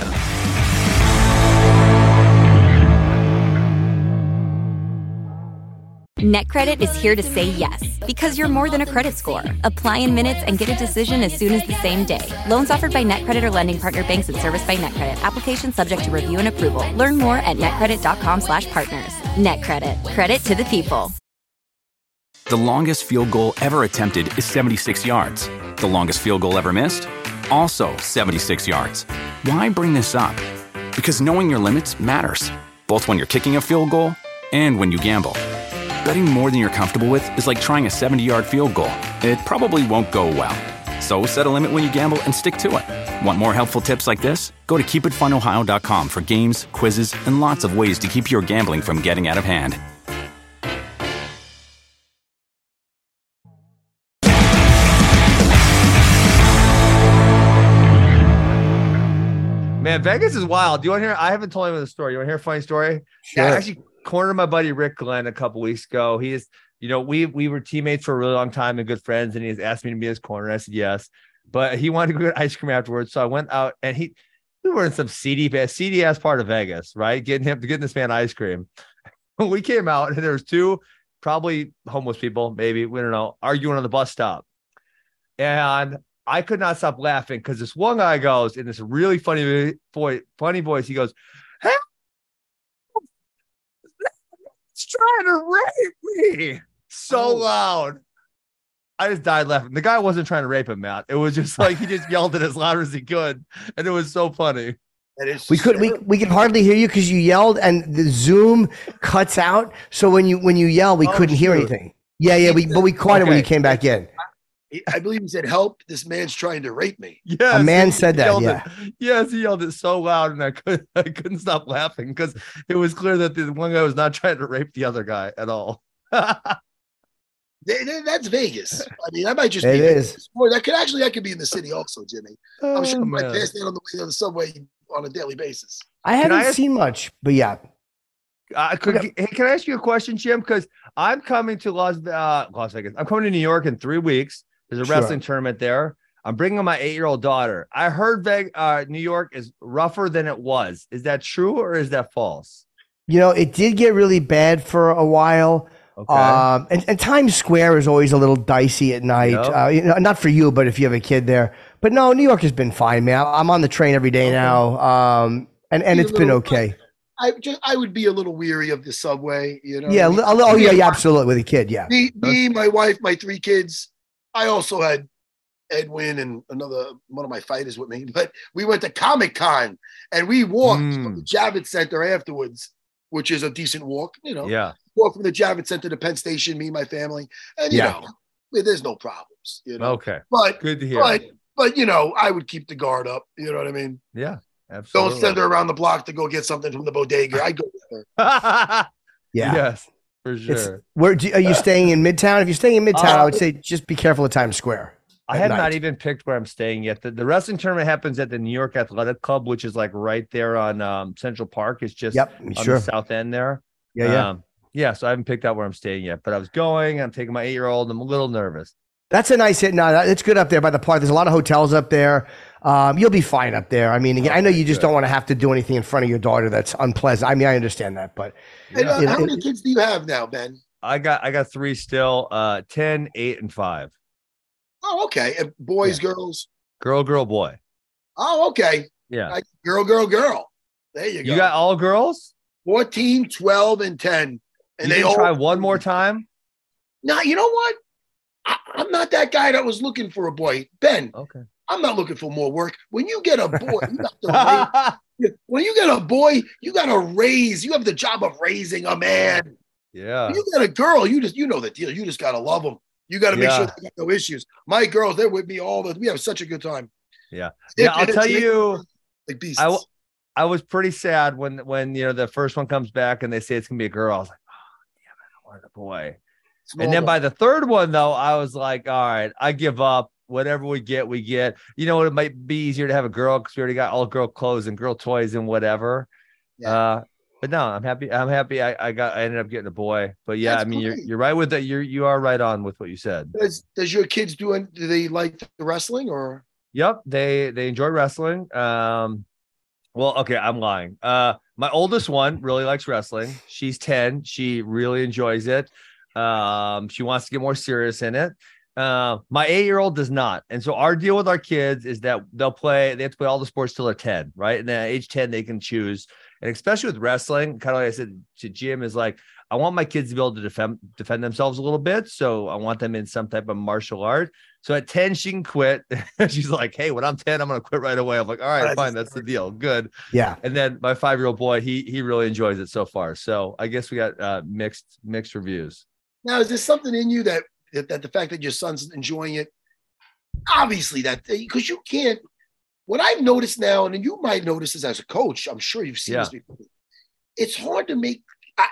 NetCredit is here to say yes, because you're more than a credit score. Apply in minutes and get a decision as soon as the same day. Loans offered by NetCredit or lending partner banks and serviced by NetCredit. Application subject to review and approval. Learn more at netcredit.com/partners. NetCredit. Credit to the people. The longest field goal ever attempted is 76 yards. The longest field goal ever missed? Also 76 yards. Why bring this up? Because knowing your limits matters, both when you're kicking a field goal and when you gamble. Betting more than you're comfortable with is like trying a 70-yard field goal. It probably won't go well. So set a limit when you gamble and stick to it. Want more helpful tips like this? Go to keepitfunohio.com for games, quizzes, and lots of ways to keep your gambling from getting out of hand. Man, Vegas is wild. Do you want to hear? I haven't told anyone the story. You want to hear a funny story? Sure. I actually cornered my buddy Rick Glenn a couple weeks ago. He is, you know, we were teammates for a really long time and good friends, and he has asked me to be his corner. I said yes, but he wanted to go get ice cream afterwards. So I went out, and we were in some seedy ass part of Vegas, right? Getting this man ice cream. We came out, and there was two probably homeless people, maybe, we don't know, arguing on the bus stop, and I could not stop laughing because this one guy goes in this really funny voice. He goes, "Hey, it's trying to rape me!" So loud. I just died laughing. The guy wasn't trying to rape him, Matt. It was just like he just yelled it as loud as he could, and it was so funny. We could hardly hear you because you yelled, and the Zoom cuts out. So when you yell, we couldn't hear anything. Yeah. But we caught it when you came back in. I believe he said, "Help! This man's trying to rape me." Yes, a man said that. Yeah. Yes, he yelled it so loud, and I couldn't stop laughing because it was clear that the one guy was not trying to rape the other guy at all. That's Vegas. I mean, that might just be Vegas. Or that could be in the city also, Jimmy. I'm sure you might man. pass that on the way to the subway on a daily basis. I haven't seen much, but yeah. Can I ask you a question, Jim? Because I'm coming to Las Vegas. I'm coming to New York in 3 weeks. There's a wrestling tournament there. I'm bringing my 8-year-old daughter. I heard New York is rougher than it was. Is that true or is that false? You know, it did get really bad for a while. Okay. And Times Square is always a little dicey at night. Yep. Not for you, but if you have a kid there. But no, New York has been fine, man. I'm on the train every day now, and it's been okay. I would be a little weary of the subway, you know. Yeah, yeah, absolutely, with a kid, yeah. Me, my wife, my 3 kids. I also had Edwin and one of my fighters with me, but we went to Comic-Con and we walked from the Javits Center afterwards, which is a decent walk, you know. Yeah. Walk from the Javits Center to Penn Station, me and my family, and you know, there's no problems, you know. Okay. But good to hear. But you know, I would keep the guard up. You know what I mean? Yeah, absolutely. Don't send her around the block to go get something from the bodega. I go with her. Yeah. Yes. For sure. Are you staying in Midtown? If you're staying in Midtown, I would say just be careful of Times Square. I have not even picked where I'm staying yet. The wrestling tournament happens at the New York Athletic Club, which is like right there on Central Park. It's just on the south end there. Yeah. So I haven't picked out where I'm staying yet, but I was going. I'm taking my 8-year-old. I'm a little nervous. That's a nice hit. No, it's good up there by the park. There's a lot of hotels up there. You'll be fine up there. I mean, again, I know you just don't want to have to do anything in front of your daughter that's unpleasant. I mean, I understand that, but how many kids do you have now, Ben? I got 3 still, 10, 8, and 5. Oh, okay. And boys, girls? Girl, boy. Oh, okay. Yeah. Like girl. There you go. You got all girls? 14, 12, and 10. And they all try one more time? No, you know what? I'm not that guy that was looking for a boy. Ben, okay. I'm not looking for more work. When you get a boy, you have to raise. You have the job of raising a man. Yeah. When you get a girl, you know the deal. You just got to love them. You got to make sure they got no issues. My girls, they're with me we have such a good time. Yeah. Yeah. I'll tell you, like beasts. I was pretty sad when the first one comes back and they say it's going to be a girl. I was like, oh, damn it, I wanted a boy. Small and then dog. by the third one, though, I was like, all right, I give up. Whatever we get, we get. You know what? It might be easier to have a girl because we already got all girl clothes and girl toys and whatever. Yeah. But no, I'm happy. I ended up getting a boy. But yeah, That's I mean, great. you're right with that. You are right on with what you said. Does your kids do they like the wrestling or? Yep, they enjoy wrestling. Well, okay, I'm lying. My oldest one really likes wrestling. She's 10. She really enjoys it. She wants to get more serious in it. My 8-year-old does not. And so our deal with our kids is that they have to play all the sports till they're 10, right? And then at age 10, they can choose. And especially with wrestling, kind of like I said to Jim, is like, I want my kids to be able to defend themselves a little bit. So I want them in some type of martial art. So at 10, she can quit. She's like, hey, when I'm 10, I'm going to quit right away. I'm like, all right, fine. That's the deal. Good. Yeah. And then my 5-year-old boy, he really enjoys it so far. So I guess we got mixed reviews. Now, is there something in you that the fact that your son's enjoying it, obviously because you can't, what I've noticed now, and you might notice this as a coach, I'm sure you've seen this before. It's hard to make,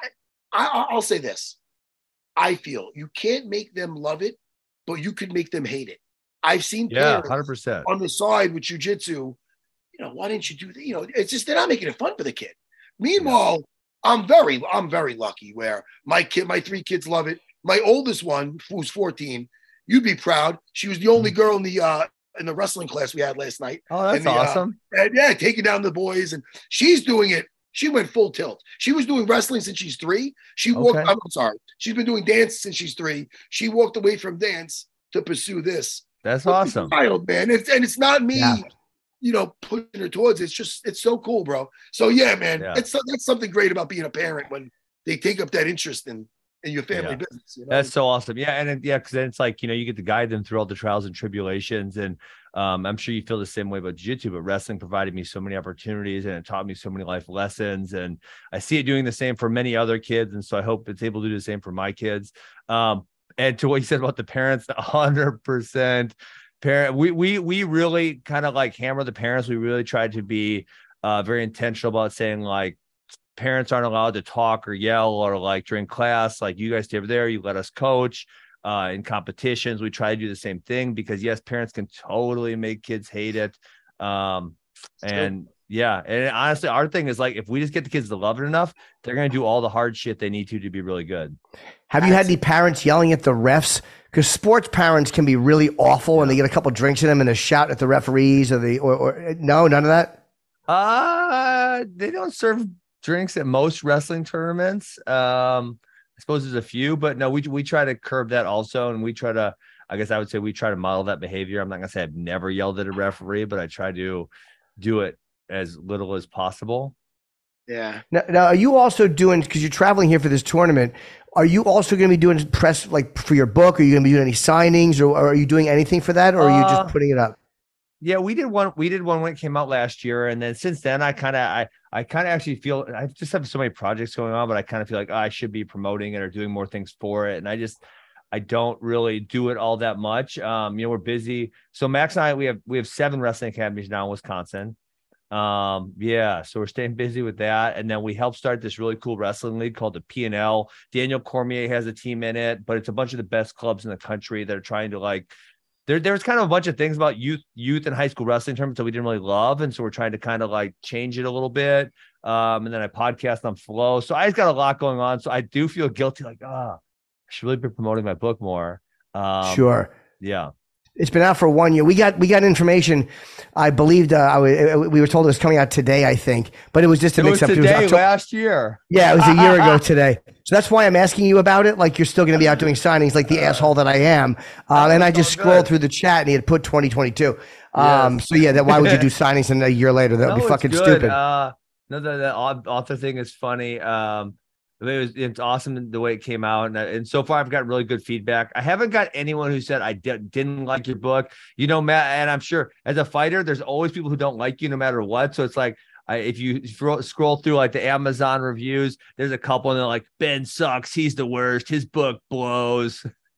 I'll say this. I feel you can't make them love it, but you could make them hate it. I've seen parents 100% on the side with jujitsu, why didn't you do that? It's just, they're not making it fun for the kid. Meanwhile, I'm very lucky where my 3 kids love it. My oldest one, who's 14, you'd be proud. She was the only girl in the wrestling class we had last night. Oh, that's awesome. Taking down the boys, and she's doing it. She went full tilt. She was doing wrestling since she's 3. She walked. I'm sorry. She's been doing dance since she's 3. She walked away from dance to pursue this. That's awesome. It's wild, man. It's not me. Pushing her towards it. It's so cool, bro. So yeah, man, that's something great about being a parent when they take up that interest in your family business. That's so awesome. Yeah. And because then it's like, you get to guide them through all the trials and tribulations. And I'm sure you feel the same way about jiu-jitsu, but wrestling provided me so many opportunities and it taught me so many life lessons. And I see it doing the same for many other kids. And so I hope it's able to do the same for my kids. And to what you said about the parents, 100% parent, we really kind of like hammer the parents. We really tried to be very intentional about saying like, parents aren't allowed to talk or yell or like during class, like you guys stay over there, you let us coach. In competitions, we try to do the same thing because yes, parents can totally make kids hate it. And honestly, our thing is like, if we just get the kids to love it enough, they're going to do all the hard shit they need to be really good. Have you had any parents yelling at the refs? Because sports parents can be really awful and they get a couple drinks in them and they shout at the referees or no, none of that. They don't serve drinks at most wrestling tournaments. I suppose there's a few, but no, we try to curb that also. And we try to, I guess I would say we try to model that behavior. I'm not going to say I've never yelled at a referee, but I try to do it as little as possible. Yeah. Now are you also doing, because you're traveling here for this tournament, are you also going to be doing press like for your book? Are you going to be doing any signings or are you doing anything for that? Or are you just putting it up? Yeah, we did one when it came out last year. And then since then I kind of actually feel I just have so many projects going on, but I kind of feel like I should be promoting it or doing more things for it. And I don't really do it all that much. We're busy. So Max and I, we have 7 wrestling academies now in Wisconsin. So we're staying busy with that. And then we helped start this really cool wrestling league called the P&L. Daniel Cormier has a team in it, but it's a bunch of the best clubs in the country that are trying to like, there was kind of a bunch of things about youth and high school wrestling tournaments that we didn't really love. And so we're trying to kind of like change it a little bit. And then I podcast on Flow. So I just got a lot going on. So I do feel guilty. Like, I should really be promoting my book more. Sure. Yeah. It's been out for 1 year. We got information. I believed we were told it was coming out today, I think, but it was just a mix up. It was today, last year. Yeah, it was a year ago today. So that's why I'm asking you about it. Like you're still going to be out doing signings, like the asshole that I am. And I just scrolled through the chat, and he had put 2022. Yes. So yeah, why would you do signings and a year later? That would be fucking stupid. The author thing is funny. It's awesome the way it came out, and so far I've got really good feedback. I haven't got anyone who said I didn't like your book, Matt. And I'm sure as a fighter, there's always people who don't like you no matter what. So it's like if you scroll through like the Amazon reviews, there's a couple and they're like, Ben sucks, he's the worst, his book blows.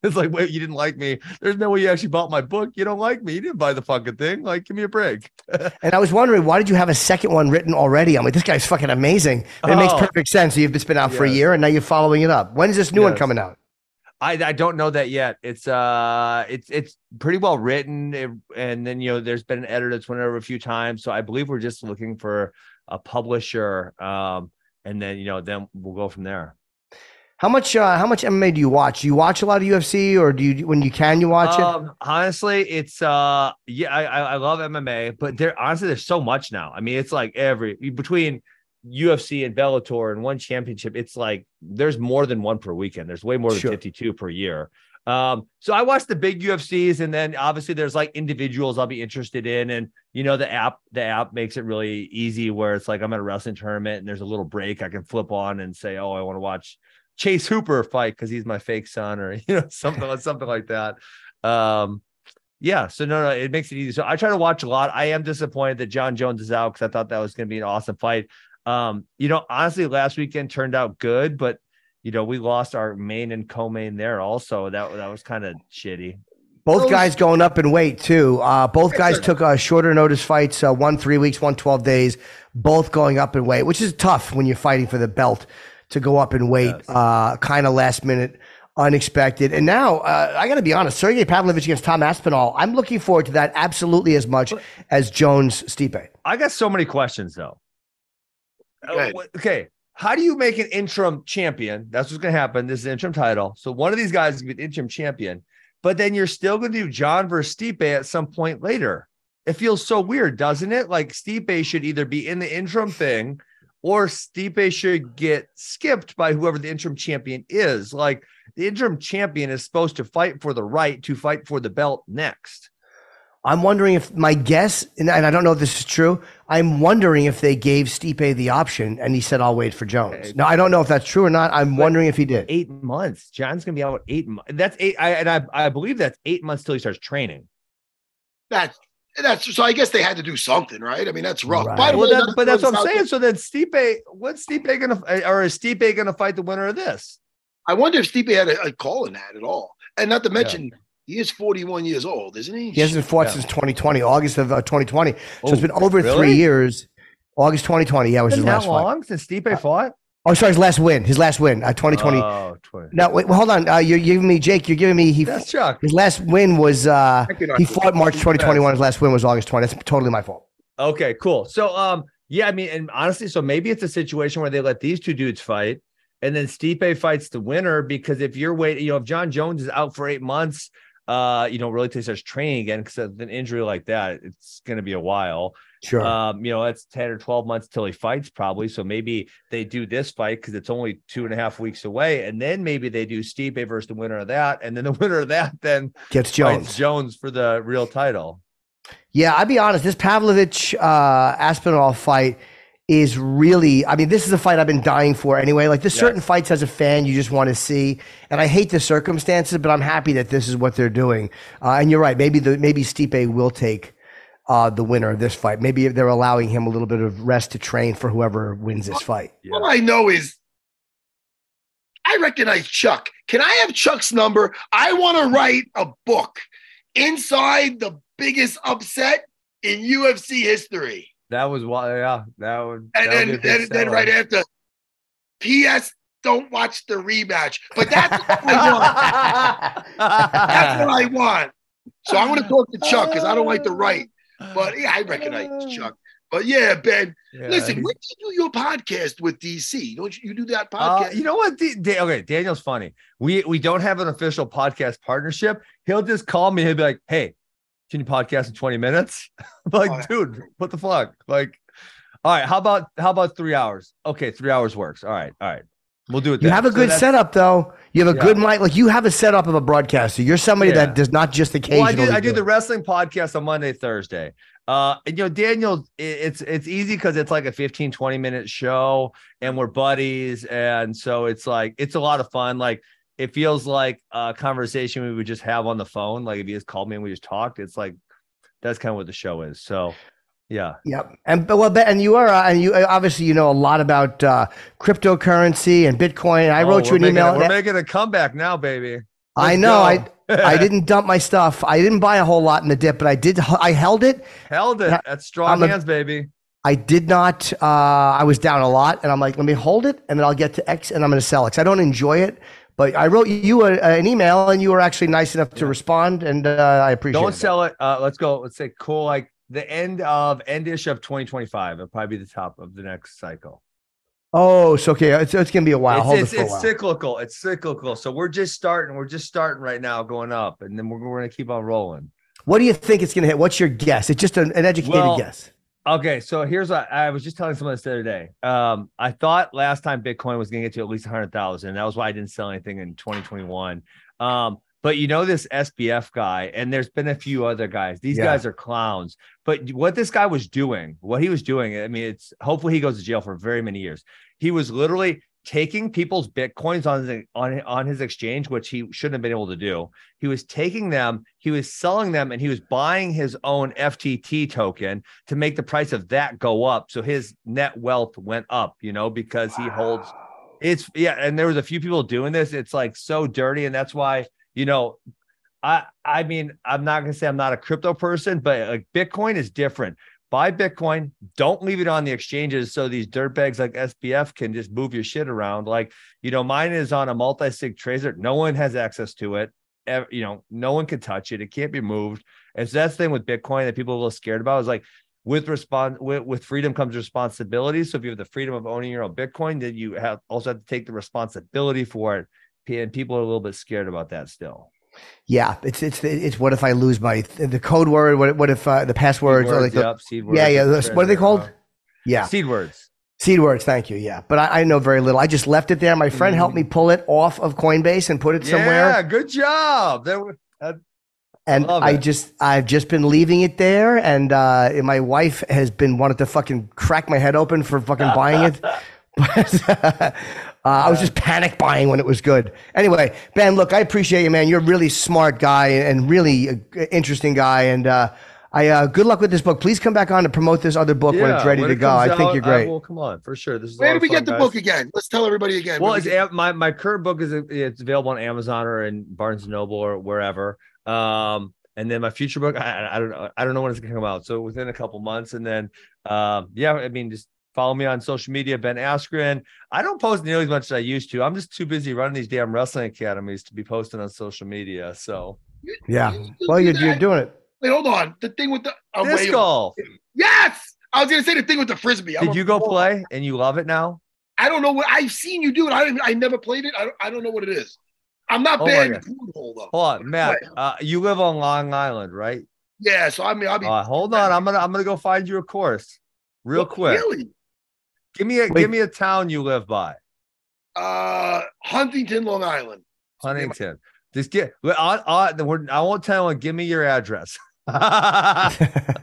It's like, wait, you didn't like me. There's no way you actually bought my book. You don't like me. You didn't buy the fucking thing. Like, give me a break. And I was wondering, why did you have a second one written already? I'm like, this guy's fucking amazing. And it makes perfect sense. So you've been out for a year and now you're following it up. When is this new one coming out? I don't know that yet. It's pretty well written, and then there's been an editor that's went over a few times. So I believe we're just looking for a publisher, and then then we'll go from there. How much MMA do you watch? Do you watch a lot of UFC, or do you, when you can, you watch it? Honestly, it's I love MMA, but there's so much now. I mean, it's like between UFC and Bellator and one championship, it's like there's more than one per weekend. There's way more than 52 per year. So I watch the big UFCs, and then obviously there's like individuals I'll be interested in, and the app makes it really easy where it's like I'm at a wrestling tournament and there's a little break I can flip on and say, oh, I want to watch Chase Hooper fight because he's my fake son, or something like that. So no, it makes it easy. So I try to watch a lot. I am disappointed that John Jones is out because I thought that was going to be an awesome fight. Honestly, last weekend turned out good, but we lost our main and co-main there also. That was kind of shitty. Both guys going up in weight too. Both guys took shorter notice fights, one 3 weeks, one 12 days, both going up in weight, which is tough when you're fighting for the belt to go up in weight, kind of last minute, unexpected. And now I got to be honest, Sergey Pavlovich against Tom Aspinall, I'm looking forward to that absolutely as much as Jones Stipe. I got so many questions though. Okay. How do you make an interim champion? That's what's going to happen. This is an interim title. So one of these guys is going to be an interim champion, but then you're still going to do John versus Stipe at some point later. It feels so weird, doesn't it? Like Stipe should either be in the interim thing or Stipe should get skipped by whoever the interim champion is. Like the interim champion is supposed to fight for the right to fight for the belt next. I'm wondering if my guess, and I don't know if this is true, I'm wondering if they gave Stipe the option and he said, I'll wait for Jones. Now, I don't know if that's true or not. I'm wondering if he did. 8 months. John's going to be out 8 months. That's 8. I believe that's 8 months till he starts training. That's so I guess they had to do something, right? I mean, that's rough. Right. By the way, but that's what I'm saying. So then Stipe, what's Stipe going to, or is Stipe going to fight the winner of this? I wonder if Stipe had a call in that at all. And not to mention, he is 41 years old, isn't he? He hasn't fought since 2020, August of 2020. So it's been over 3 years. August 2020, was his last fight. How long since Stipe fought? Oh, sorry, his last win, 2020. Oh, 20. No, wait, well, hold on. You're giving me, Jake, That's Chuck. His last win was, he fought March 2021. His last win was August 20. That's totally my fault. Okay, cool. So, I mean, and honestly, so maybe it's a situation where they let these two dudes fight and then Stipe fights the winner, because if you're waiting, if John Jones is out for 8 months, really till he starts training again, because of an injury like that, it's going to be a while. Sure. It's 10 or 12 months till he fights probably. So maybe they do this fight because it's only 2.5 weeks away. And then maybe they do Stipe versus the winner of that. And then the winner of that then gets Jones for the real title. Yeah, I'll be honest. This Pavlovich Aspinall fight is really, I mean, this is a fight I've been dying for anyway. Like there's certain fights as a fan you just want to see. And I hate the circumstances, but I'm happy that this is what they're doing. And you're right. Maybe Stipe will take the winner of this fight. Maybe they're allowing him a little bit of rest to train for whoever wins this fight. Yeah. All I know is I recognize Chuck. Can I have Chuck's number? I want to write a book inside the biggest upset in UFC history. That was why, that would. And then right after, P.S. Don't watch the rematch. But that's what I want. That's what I want. So I'm going to talk to Chuck because I don't like to write. But yeah, I recognize Chuck. But yeah, Ben, listen, when did you do your podcast with DC? Don't you do that podcast? You know what? Okay, Daniel's funny. We don't have an official podcast partnership. He'll just call me. He'll be like, hey, can you podcast in 20 minutes? I'm like, dude, what the fuck? Like, all right, how about 3 hours? Okay, 3 hours works. All right. We'll do it. You have a good setup, though. You have a good mic. Like you have a setup of a broadcaster. You're somebody that does not just occasionally. Well, I do the wrestling podcast on Monday, Thursday. And Daniel, it's easy because it's like a 15-20 minute show, and we're buddies, and so it's like it's a lot of fun. Like it feels like a conversation we would just have on the phone. Like if he just called me and we just talked, it's like that's kind of what the show is. So. Yeah. Yep. And you are, and you obviously a lot about cryptocurrency and Bitcoin. I wrote you an email. We're making a comeback now, baby. I know. I didn't dump my stuff. I didn't buy a whole lot in the dip, but I held it. That's strong hands, baby. I did not. I was down a lot, and I'm like, let me hold it, and then I'll get to X, and I'm going to sell it. 'Cause I don't enjoy it, but I wrote you an email, and you were actually nice enough to respond, and I appreciate it. Don't sell it. Let's go. Let's say cool, like the end-ish of 2025. It'll probably be the top of the next cycle. Oh, so okay. It's going to be a while. It's cyclical. It's cyclical. So we're just starting. We're just starting right now, going up, and then we're going to keep on rolling. What do you think it's going to hit? What's your guess? It's just an educated guess. Okay, so here's what I was just telling someone this the other day. I thought last time Bitcoin was going to get to at least 100,000. That was why I didn't sell anything in 2021. But you know this SBF guy, and there's been a few other guys. These guys are clowns. But what this guy was doing, I mean, it's hopefully he goes to jail for very many years. He was literally taking people's Bitcoins on his exchange, which he shouldn't have been able to do. He was taking them, he was selling them, and he was buying his own FTT token to make the price of that go up. So his net wealth went up, because he holds and there was a few people doing this. It's like so dirty. And that's why, I mean, I'm not going to say I'm not a crypto person, but like Bitcoin is different. Buy Bitcoin, don't leave it on the exchanges so these dirtbags like SBF can just move your shit around. Like, mine is on a multi-sig tracer. No one has access to it. No one can touch it. It can't be moved. And so that's the thing with Bitcoin that people are a little scared about is like with freedom comes responsibility. So if you have the freedom of owning your own Bitcoin, then you also have to take the responsibility for it. And people are a little bit scared about that still. Yeah, it's what if I lose the code word? What if the passwords? Seed words. Yeah. What are they called? Yeah, seed words. Seed words. Thank you. Yeah, but I know very little. I just left it there. My friend helped me pull it off of Coinbase and put it somewhere. Yeah, good job. I've just been leaving it there, and my wife has been wanting to fucking crack my head open for fucking buying it. But I was just panic buying when it was good. Anyway, Ben, look, I appreciate you, man. You're a really smart guy and really interesting guy. And good luck with this book. Please come back on to promote this other book when it's ready to go. I think you're great. Well, come on, for sure. This is where do we get the book again? Let's tell everybody again. Well, my current book it's available on Amazon or in Barnes & Noble or wherever. And then my future book, I don't know when it's gonna come out. So within a couple months, and then just follow me on social media, Ben Askren. I don't post nearly as much as I used to. I'm just too busy running these damn wrestling academies to be posting on social media. So yeah, well, you're doing it. Wait, hold on. The thing with the disc golf. Yes, I was gonna say the thing with the frisbee. Did you go play and you love it now? I don't know what I've seen you do it. I never played it. I don't know what it is. I'm not bad at cornhole though. Hold on, Matt. You live on Long Island, right? Yeah. So I mean, I'll be. Hold on. I'm gonna go find you a course real quick. Really? Give me a town you live by. Huntington, Long Island. Huntington. Just get. I won't tell anyone. Give me your address. I'll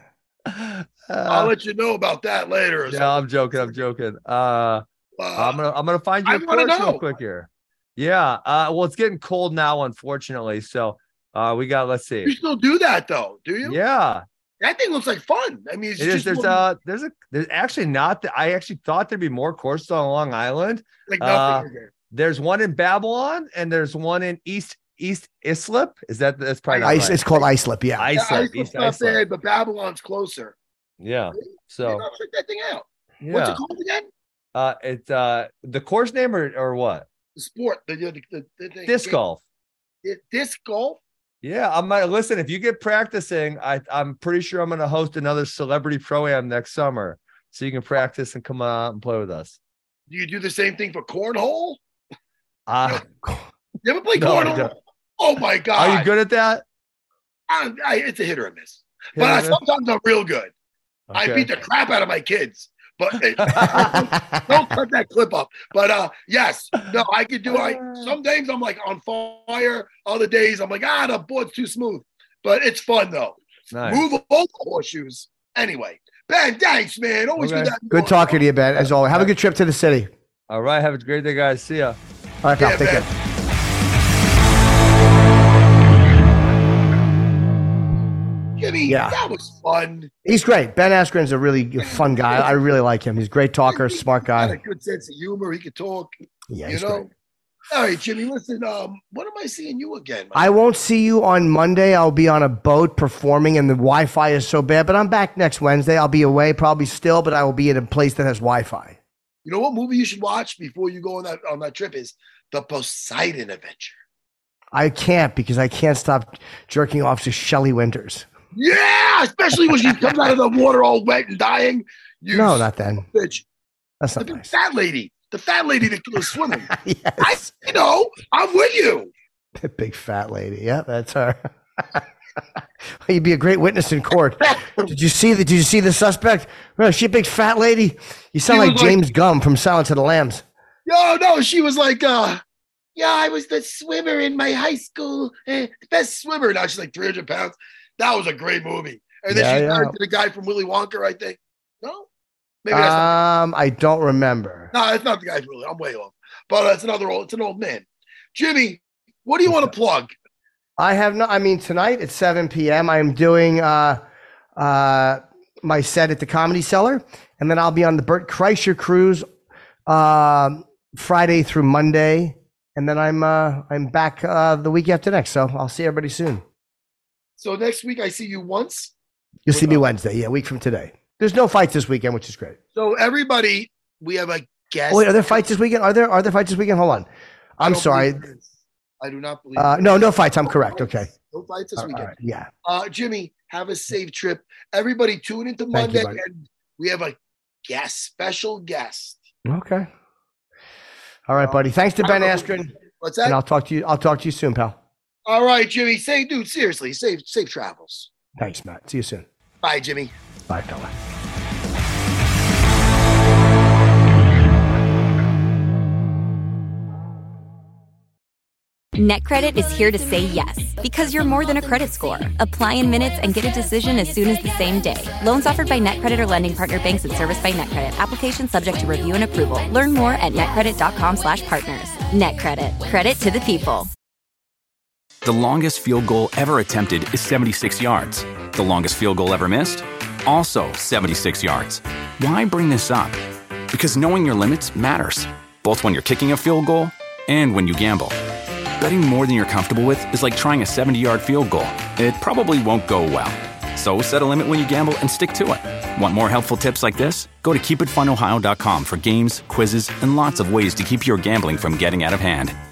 let you know about that later. Yeah, I'm joking. I'm gonna find you a course real quick here. Yeah. Well, it's getting cold now, unfortunately. So we got. Let's see. You still do that though, do you? Yeah. That thing looks like fun. I mean, there's actually not. I actually thought there'd be more courses on Long Island. Like nothing. There's one in Babylon, and there's one in East Islip. That's probably Ice? Right. It's called Islip. Yeah, Islip's not bad, but Babylon's closer. Yeah. So I'll check that thing out. Yeah. What's it called again? It's the course name or what? The sport. The thing. Disc golf. Disc golf. Yeah, listen. If you get practicing, I'm pretty sure I'm going to host another celebrity pro-am next summer, so you can practice and come out and play with us. Do you do the same thing for cornhole? You ever play cornhole? Oh my god! Are you good at that? It's a hit or a miss, but sometimes I'm real good. Okay. I beat the crap out of my kids. But don't cut that clip up. But yes, no, I could do. Some days I'm like on fire. Other days I'm like, the board's too smooth. But it's fun though. Nice. Move all the horseshoes. Anyway, Ben, thanks, man. Always good. Good talking to you, Ben. As always, have a good trip to the city. All right, have a great day, guys. See ya. All right, pal. Take care. Jimmy, that was fun. He's great. Ben Askren's a really fun guy. I really like him. He's a great talker, smart guy. Got a good sense of humor. He could talk. Yeah, he's great. All right, Jimmy, listen, when am I seeing you again? I won't see you on Monday. I'll be on a boat performing, and the Wi-Fi is so bad. But I'm back next Wednesday. I'll be away probably still, but I will be in a place that has Wi-Fi. You know what movie you should watch before you go on that trip is The Poseidon Adventure. I can't because I can't stop jerking off to Shelley Winters. Yeah, especially when she comes out of the water all wet and dying. No, not then. Bitch. That's not the nice. fat lady. The fat lady that was swimming. Yes. I'm with you. The big fat lady. Yeah, that's her. You'd be a great witness in court. Did you see the suspect? Well, she a big fat lady. You sound like James Gumb from Silence of the Lambs. No, she was like, I was the swimmer in my high school, best swimmer. Now she's like 300 pounds. That was a great movie. And then she's married to the guy from Willy Wonka, I think. No? Maybe that's not I don't remember. No, it's not the guy from Willy. I'm way off. But it's an old man. Jimmy, what do you want to plug? I have no. I mean, tonight at 7 p.m. I'm doing my set at the Comedy Cellar, and then I'll be on the Bert Kreischer cruise Friday through Monday, and then I'm back the week after next. So I'll see everybody soon. So next week I see you once. You'll see me Wednesday. Yeah, a week from today. There's no fights this weekend, which is great. So everybody, we have a guest. Oh, wait, are there fights this weekend? Are there fights this weekend? Hold on. I'm sorry. I do not believe. No fights. I'm correct. Okay. No fights this weekend. Right, yeah. Jimmy, have a safe trip. Everybody, tune into Monday, and we have a special guest. Okay. All right, buddy. Thanks to Ben Askren. What's that? And I'll talk to you soon, pal. All right, Jimmy. Seriously, safe travels. Thanks, Matt. See you soon. Bye, Jimmy. Bye, fella. NetCredit is here to say yes, because you're more than a credit score. Apply in minutes and get a decision as soon as the same day. Loans offered by NetCredit or lending partner banks and serviced by NetCredit. Application subject to review and approval. Learn more at netcredit.com/partners. NetCredit. Credit to the people. The longest field goal ever attempted is 76 yards. The longest field goal ever missed? Also 76 yards. Why bring this up? Because knowing your limits matters, both when you're kicking a field goal and when you gamble. Betting more than you're comfortable with is like trying a 70-yard field goal. It probably won't go well. So set a limit when you gamble and stick to it. Want more helpful tips like this? Go to keepitfunohio.com for games, quizzes, and lots of ways to keep your gambling from getting out of hand.